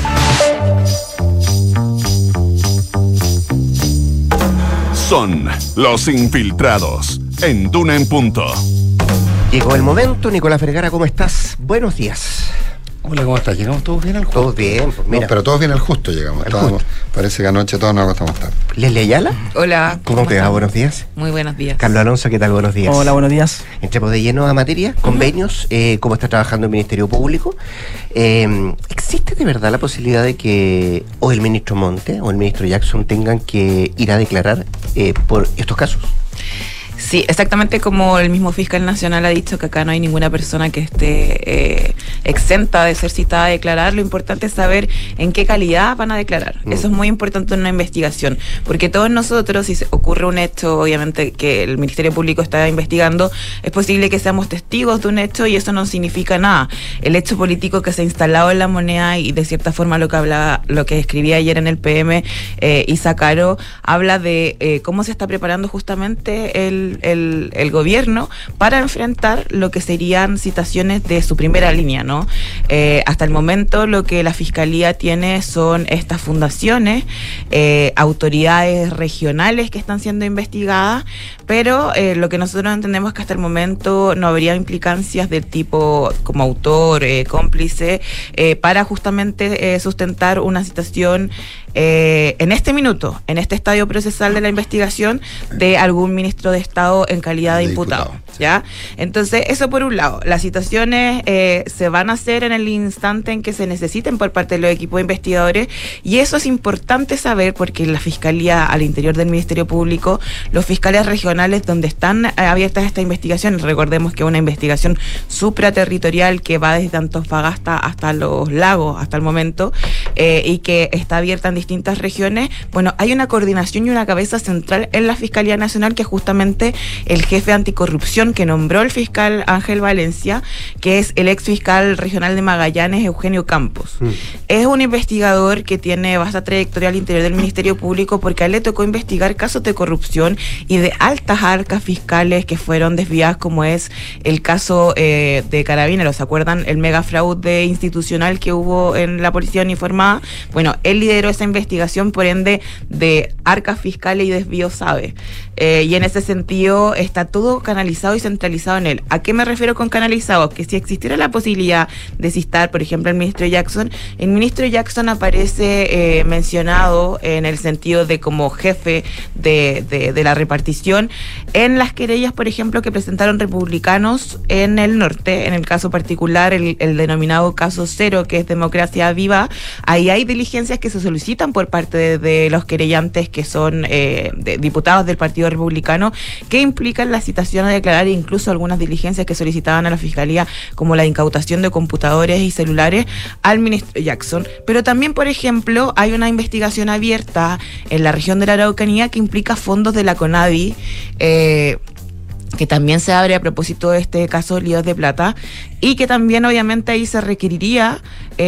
Son los infiltrados en Duna en punto. Llegó el momento. Nicolás Vergara, ¿cómo estás? Buenos días. Hola, ¿cómo estás? ¿Llegamos todos bien al justo? Todos bien, pues mira. No, pero todos bien al justo llegamos. Parece que anoche todos nos acostamos tarde. Leslie Ayala. Hola. ¿Cómo te va? Buenos días. Muy buenos días. Carlos Alonso, ¿qué tal? Buenos días. Hola, buenos días. Entremos de lleno a materia, convenios, cómo está trabajando el Ministerio Público. ¿Existe de verdad la posibilidad de que o el ministro Monte o el ministro Jackson tengan que ir a declarar por estos casos? Sí, exactamente como el mismo fiscal nacional ha dicho, que acá no hay ninguna persona que esté exenta de ser citada a declarar. Lo importante es saber en qué calidad van a declarar. Eso es muy importante en una investigación, porque todos nosotros, si ocurre un hecho, obviamente, que el Ministerio Público está investigando, es posible que seamos testigos de un hecho y eso no significa nada. El hecho político que se ha instalado en la moneda y de cierta forma lo que escribía ayer en el PM Isa Caro, habla de cómo se está preparando justamente el gobierno para enfrentar lo que serían citaciones de su primera línea, ¿no? Hasta el momento lo que la Fiscalía tiene son estas fundaciones, autoridades regionales que están siendo investigadas, pero lo que nosotros entendemos es que hasta el momento no habría implicancias del tipo como autor, cómplice, para justamente sustentar una citación en este minuto, en este estadio procesal de la investigación de algún ministro de Estado estado en calidad de imputado. ¿Ya? Entonces, eso por un lado. Las citaciones se van a hacer en el instante en que se necesiten por parte de los equipos investigadores, y eso es importante saber porque en la Fiscalía, al interior del Ministerio Público, los fiscales regionales donde están abiertas estas investigaciones, recordemos que es una investigación supraterritorial que va desde Antofagasta hasta Los Lagos hasta el momento, y que está abierta en distintas regiones. Bueno, hay una coordinación y una cabeza central en la Fiscalía Nacional, que es justamente el jefe anticorrupción que nombró el fiscal Ángel Valencia, que es el ex fiscal regional de Magallanes, Eugenio Campos. Es un investigador que tiene vasta trayectoria al interior del Ministerio Público, porque a él le tocó investigar casos de corrupción y de altas arcas fiscales que fueron desviadas, como es el caso de Carabineros. ¿Se acuerdan el mega fraude institucional que hubo en la policía uniformada? Bueno, él lideró esa investigación, por ende, de arcas fiscales y desvíos, sabe. Y en ese sentido está todo canalizado y centralizado en él. ¿A qué me refiero con canalizado? Que si existiera la posibilidad de citar, por ejemplo, el ministro Jackson, el ministro Jackson aparece mencionado en el sentido de como jefe de la repartición en las querellas, por ejemplo, que presentaron republicanos en el norte. En el caso particular, el denominado caso cero, que es Democracia Viva, ahí hay diligencias que se solicitan por parte de los querellantes, que son de diputados del Partido Republicano, que implican la citación a declarar e incluso algunas diligencias que solicitaban a la Fiscalía, como la incautación de computadores y celulares al ministro Jackson. Pero también, por ejemplo, hay una investigación abierta en la región de la Araucanía que implica fondos de la CONADI, que también se abre a propósito de este caso Líos de Plata, y que también obviamente ahí se requeriría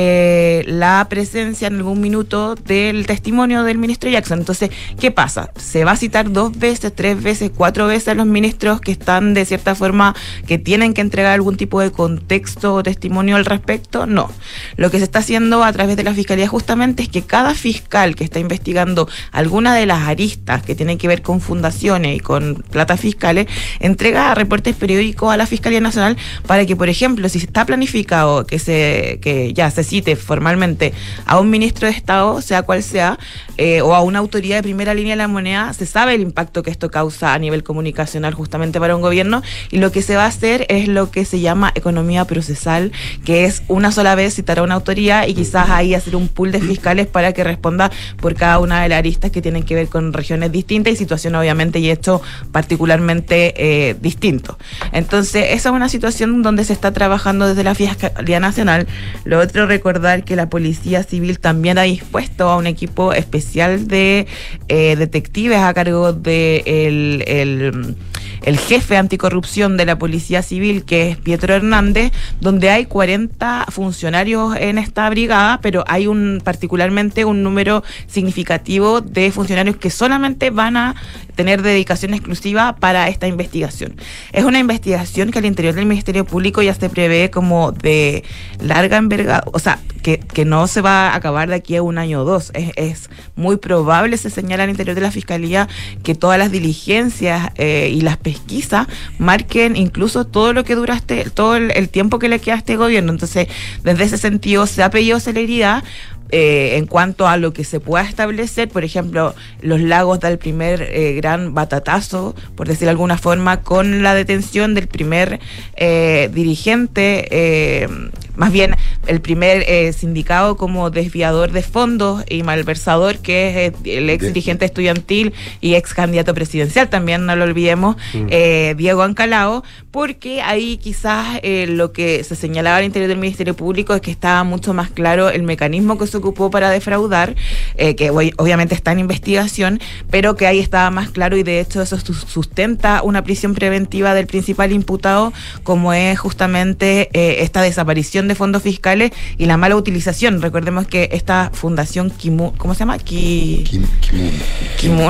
la presencia en algún minuto del testimonio del ministro Jackson. Entonces, ¿qué pasa? ¿Se va a citar 2 veces, 3 veces, 4 veces a los ministros que están de cierta forma, que tienen que entregar algún tipo de contexto o testimonio al respecto? No. Lo que se está haciendo a través de la Fiscalía justamente es que cada fiscal que está investigando alguna de las aristas que tienen que ver con fundaciones y con plata fiscales, entrega reportes periódicos a la Fiscalía Nacional para que, por ejemplo, si está planificado que ya se cite formalmente a un ministro de Estado, sea cual sea, o a una autoridad de primera línea de la moneda, se sabe el impacto que esto causa a nivel comunicacional justamente para un gobierno, y lo que se va a hacer es lo que se llama economía procesal, que es una sola vez citar a una autoridad y quizás ahí hacer un pool de fiscales para que responda por cada una de las aristas que tienen que ver con regiones distintas y situaciones obviamente y hechos particularmente distintos. Entonces, esa es una situación donde se está trabajando desde la Fiscalía Nacional. Lo otro, recordar que la Policía Civil también ha dispuesto a un equipo especial de detectives a cargo de el jefe anticorrupción de la Policía Civil, que es Pietro Hernández, donde hay 40 funcionarios en esta brigada, pero hay particularmente un número significativo de funcionarios que solamente van a tener dedicación exclusiva para esta investigación. Es una investigación que al interior del Ministerio Público ya se prevé como de larga envergadura, o sea, que no se va a acabar de aquí a 1 año o 2. Es muy probable, se señala al interior de la Fiscalía, que todas las diligencias y las pesquisas marquen incluso todo lo que dura todo el tiempo que le queda a este gobierno. Entonces, desde ese sentido, se ha pedido celeridad. En cuanto a lo que se pueda establecer, por ejemplo, Los Lagos da el primer gran batatazo, por decir de alguna forma, con la detención del primer dirigente, más bien el primer sindicado como desviador de fondos y malversador, que es el ex dirigente estudiantil y ex candidato presidencial, también no lo olvidemos, Diego Ancalao, porque ahí quizás lo que se señalaba al interior del Ministerio Público es que estaba mucho más claro el mecanismo que se ocupó para defraudar, que obviamente está en investigación, pero que ahí estaba más claro, y de hecho eso sustenta una prisión preventiva del principal imputado, como es justamente esta desaparición de fondos fiscales y la mala utilización. Recordemos que esta fundación Kimun, ¿cómo se llama? Kimun.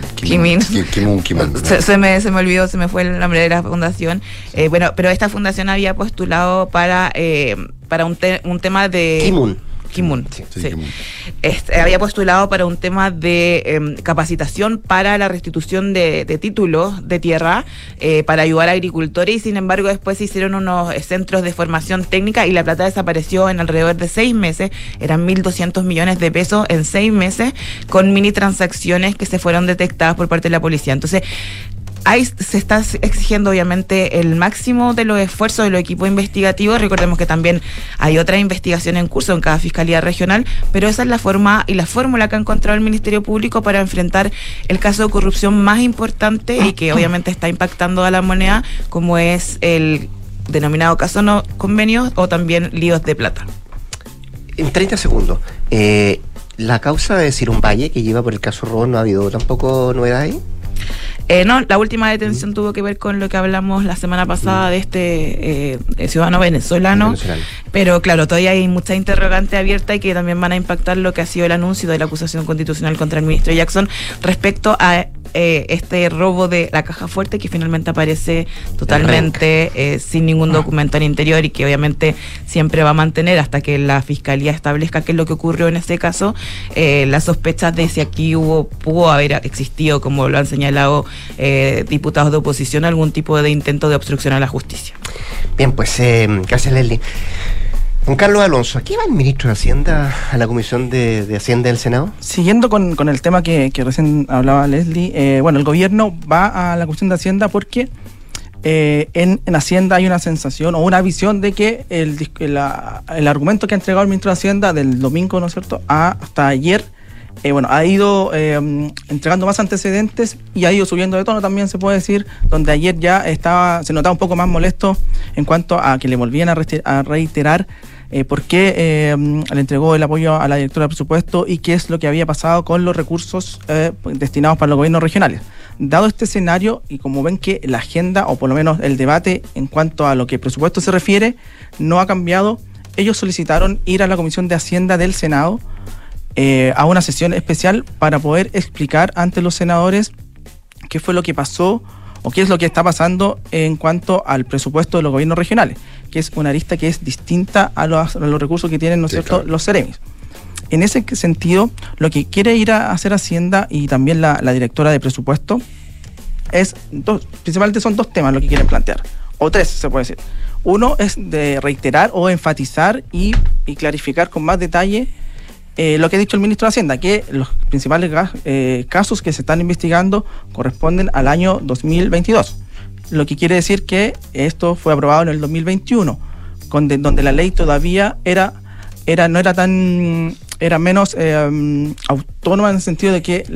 Se me olvidó, se me fue el nombre de la fundación. Bueno, pero esta fundación había postulado para un tema de... Kimun. Había postulado para un tema de capacitación para la restitución de títulos de tierra para ayudar a agricultores, y sin embargo después se hicieron unos centros de formación técnica y la plata desapareció en alrededor de 6 meses. Eran 1.200 millones de pesos en 6 meses, con mini transacciones que se fueron detectadas por parte de la policía. Entonces, Ahí se está exigiendo obviamente el máximo de los esfuerzos de los equipos investigativos. Recordemos que también hay otra investigación en curso en cada fiscalía regional, pero esa es la forma y la fórmula que ha encontrado el Ministerio Público para enfrentar el caso de corrupción más importante y que obviamente está impactando a la moneda, como es el denominado caso no convenios o también líos de plata. En 30 segundos, la causa de Cirunvalle, que lleva por el caso Robo, ¿no ha habido tampoco novedades ahí? No, la última detención tuvo que ver con lo que hablamos la semana pasada de este ciudadano venezolano, pero claro, todavía hay muchas interrogantes abiertas y que también van a impactar lo que ha sido el anuncio de la acusación constitucional contra el ministro Jackson respecto a este robo de la caja fuerte que finalmente aparece totalmente sin ningún documento al interior y que obviamente siempre va a mantener hasta que la fiscalía establezca qué es lo que ocurrió en este caso, las sospechas de si aquí pudo haber existido, como lo han señalado diputados de oposición, algún tipo de intento de obstrucción a la justicia. Bien, pues gracias, Leslie. Juan Carlos Alonso, ¿a qué va el ministro de Hacienda a la Comisión de Hacienda del Senado? Siguiendo con el tema que recién hablaba Leslie, bueno, el gobierno va a la Comisión de Hacienda porque en Hacienda hay una sensación o una visión de que el argumento que ha entregado el ministro de Hacienda del domingo, ¿no es cierto?, hasta ayer, bueno, ha ido entregando más antecedentes y ha ido subiendo de tono, también se puede decir, donde ayer ya se notaba un poco más molesto en cuanto a que le volvían a reiterar por qué le entregó el apoyo a la directora de presupuesto y qué es lo que había pasado con los recursos destinados para los gobiernos regionales. Dado este escenario, y como ven que la agenda, o por lo menos el debate en cuanto a lo que presupuesto se refiere, no ha cambiado, ellos solicitaron ir a la Comisión de Hacienda del Senado a una sesión especial para poder explicar ante los senadores qué fue lo que pasó o qué es lo que está pasando en cuanto al presupuesto de los gobiernos regionales, que es una arista que es distinta a los recursos que tienen, ¿no es cierto?, claro, los Ceremis. En ese sentido, lo que quiere ir a hacer Hacienda y también la directora de presupuesto principalmente son dos temas lo que quieren plantear, o tres se puede decir. Uno es de reiterar o enfatizar y clarificar con más detalle lo que ha dicho el ministro de Hacienda, que los principales casos que se están investigando corresponden al año 2022. Lo que quiere decir que esto fue aprobado en el 2021, donde la ley todavía era menos autónoma en el sentido de que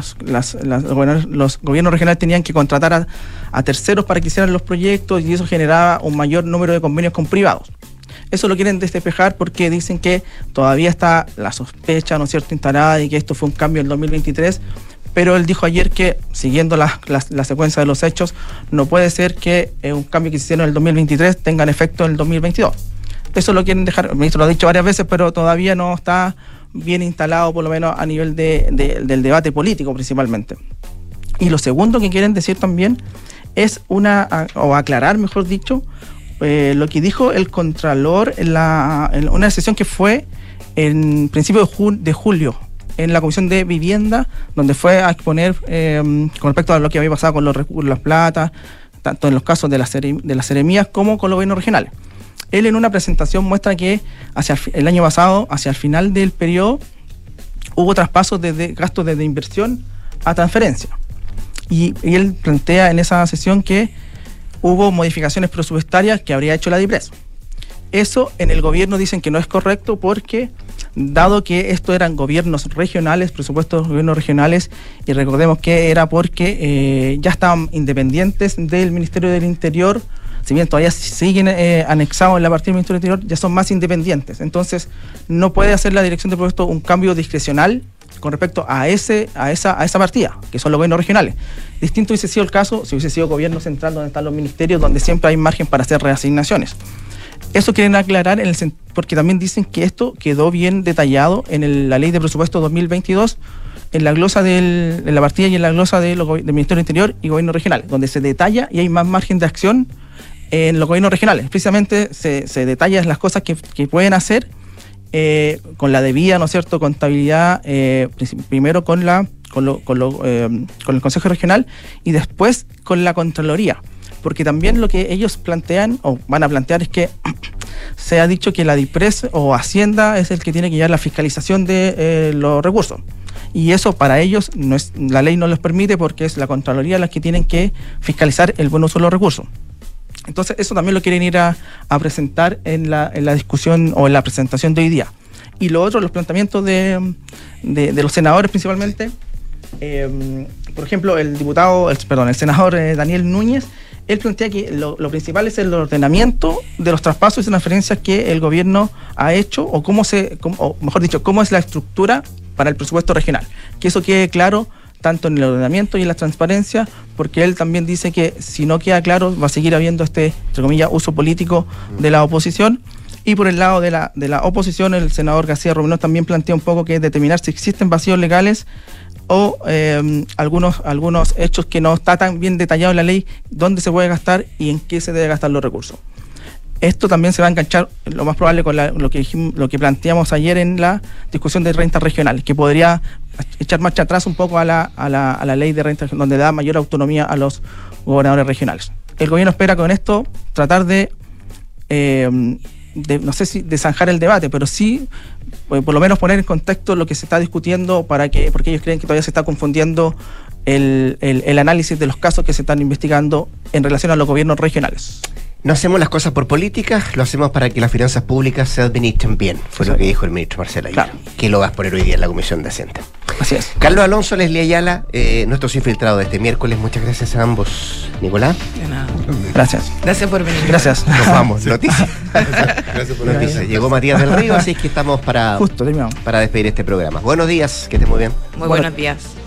los gobiernos regionales tenían que contratar a terceros para que hicieran los proyectos y eso generaba un mayor número de convenios con privados. Eso lo quieren despejar porque dicen que todavía está la sospecha, ¿no es cierto?, instalada y que esto fue un cambio en el 2023, pero él dijo ayer que, siguiendo la secuencia de los hechos, no puede ser que un cambio que se hicieron en el 2023 tengan efecto en el 2022. Eso lo quieren dejar, el ministro lo ha dicho varias veces, pero todavía no está bien instalado, por lo menos a nivel del debate político principalmente. Y lo segundo que quieren decir también es aclarar, mejor dicho, lo que dijo el Contralor en una sesión que fue en principio de julio en la Comisión de Vivienda, donde fue a exponer con respecto a lo que había pasado con los recursos, las platas, tanto en los casos de las seremías como con los gobiernos regionales. Él en una presentación muestra que hacia el año pasado, hacia el final del periodo, hubo traspasos de gastos de inversión a transferencia. Y él plantea en esa sesión que hubo modificaciones presupuestarias que habría hecho la DIPRES. Eso en el gobierno dicen que no es correcto porque, dado que esto eran gobiernos regionales, presupuestos de gobiernos regionales, y recordemos que era porque ya estaban independientes del Ministerio del Interior, si bien todavía siguen anexados en la partida del Ministerio del Interior, ya son más independientes. Entonces, no puede hacer la Dirección de Presupuesto un cambio discrecional con respecto a esa partida, que son los gobiernos regionales. Distinto hubiese sido el caso si hubiese sido gobierno central, donde están los ministerios, donde siempre hay margen para hacer reasignaciones. Eso quieren aclarar porque también dicen que esto quedó bien detallado en la Ley de Presupuesto 2022, en la glosa en la partida y en la glosa del Ministerio del Interior y Gobierno Regional, donde se detalla y hay más margen de acción en los gobiernos regionales. Precisamente se detallan las cosas que pueden hacer con la debida, ¿no es cierto?, contabilidad, primero con el Consejo Regional y después con la Contraloría. Porque también lo que ellos plantean o van a plantear es que se ha dicho que la DIPRES o Hacienda es el que tiene que llevar la fiscalización de los recursos. y eso para ellos la ley no les permite porque es la Contraloría las que tienen que fiscalizar el buen uso de los recursos. Entonces eso también lo quieren ir a presentar en la discusión o en la presentación de hoy día. Y lo otro, los planteamientos de los senadores principalmente, por ejemplo, el senador Daniel Núñez, él plantea que lo principal es el ordenamiento de los traspasos y transferencias que el gobierno ha hecho, o cómo es la estructura para el presupuesto regional. Que eso quede claro tanto en el ordenamiento y en la transparencia, porque él también dice que si no queda claro va a seguir habiendo entre comillas, uso político de la oposición. Y por el lado de la oposición, el senador García Rubinos también plantea un poco que es determinar si existen vacíos legales o algunos hechos que no está tan bien detallado en la ley, dónde se puede gastar y en qué se debe gastar los recursos. Esto también se va a enganchar, lo más probable, con lo que planteamos ayer en la discusión de rentas regionales, que podría echar marcha atrás un poco a la ley de rentas, donde da mayor autonomía a los gobernadores regionales. El gobierno espera con esto tratar de no sé si de zanjar el debate, pero sí por lo menos poner en contexto lo que se está discutiendo, porque ellos creen que todavía se está confundiendo el análisis de los casos que se están investigando en relación a los gobiernos regionales. No hacemos las cosas por política, lo hacemos para que las finanzas públicas se administren bien, fue lo que dijo el ministro Marcelo Aguilar, que lo vas a poner hoy día en la Comisión de Hacienda. Así es. Carlos Alonso, Leslie Ayala, nuestros infiltrados de este miércoles, muchas gracias a ambos. Nicolás. De nada. Gracias. Gracias por venir. Gracias. Nos vamos. Noticias. Gracias por la noticia. Llegó Matías del Río, así que estamos para despedir este programa. Buenos días, que estén muy bien. Muy buenos días.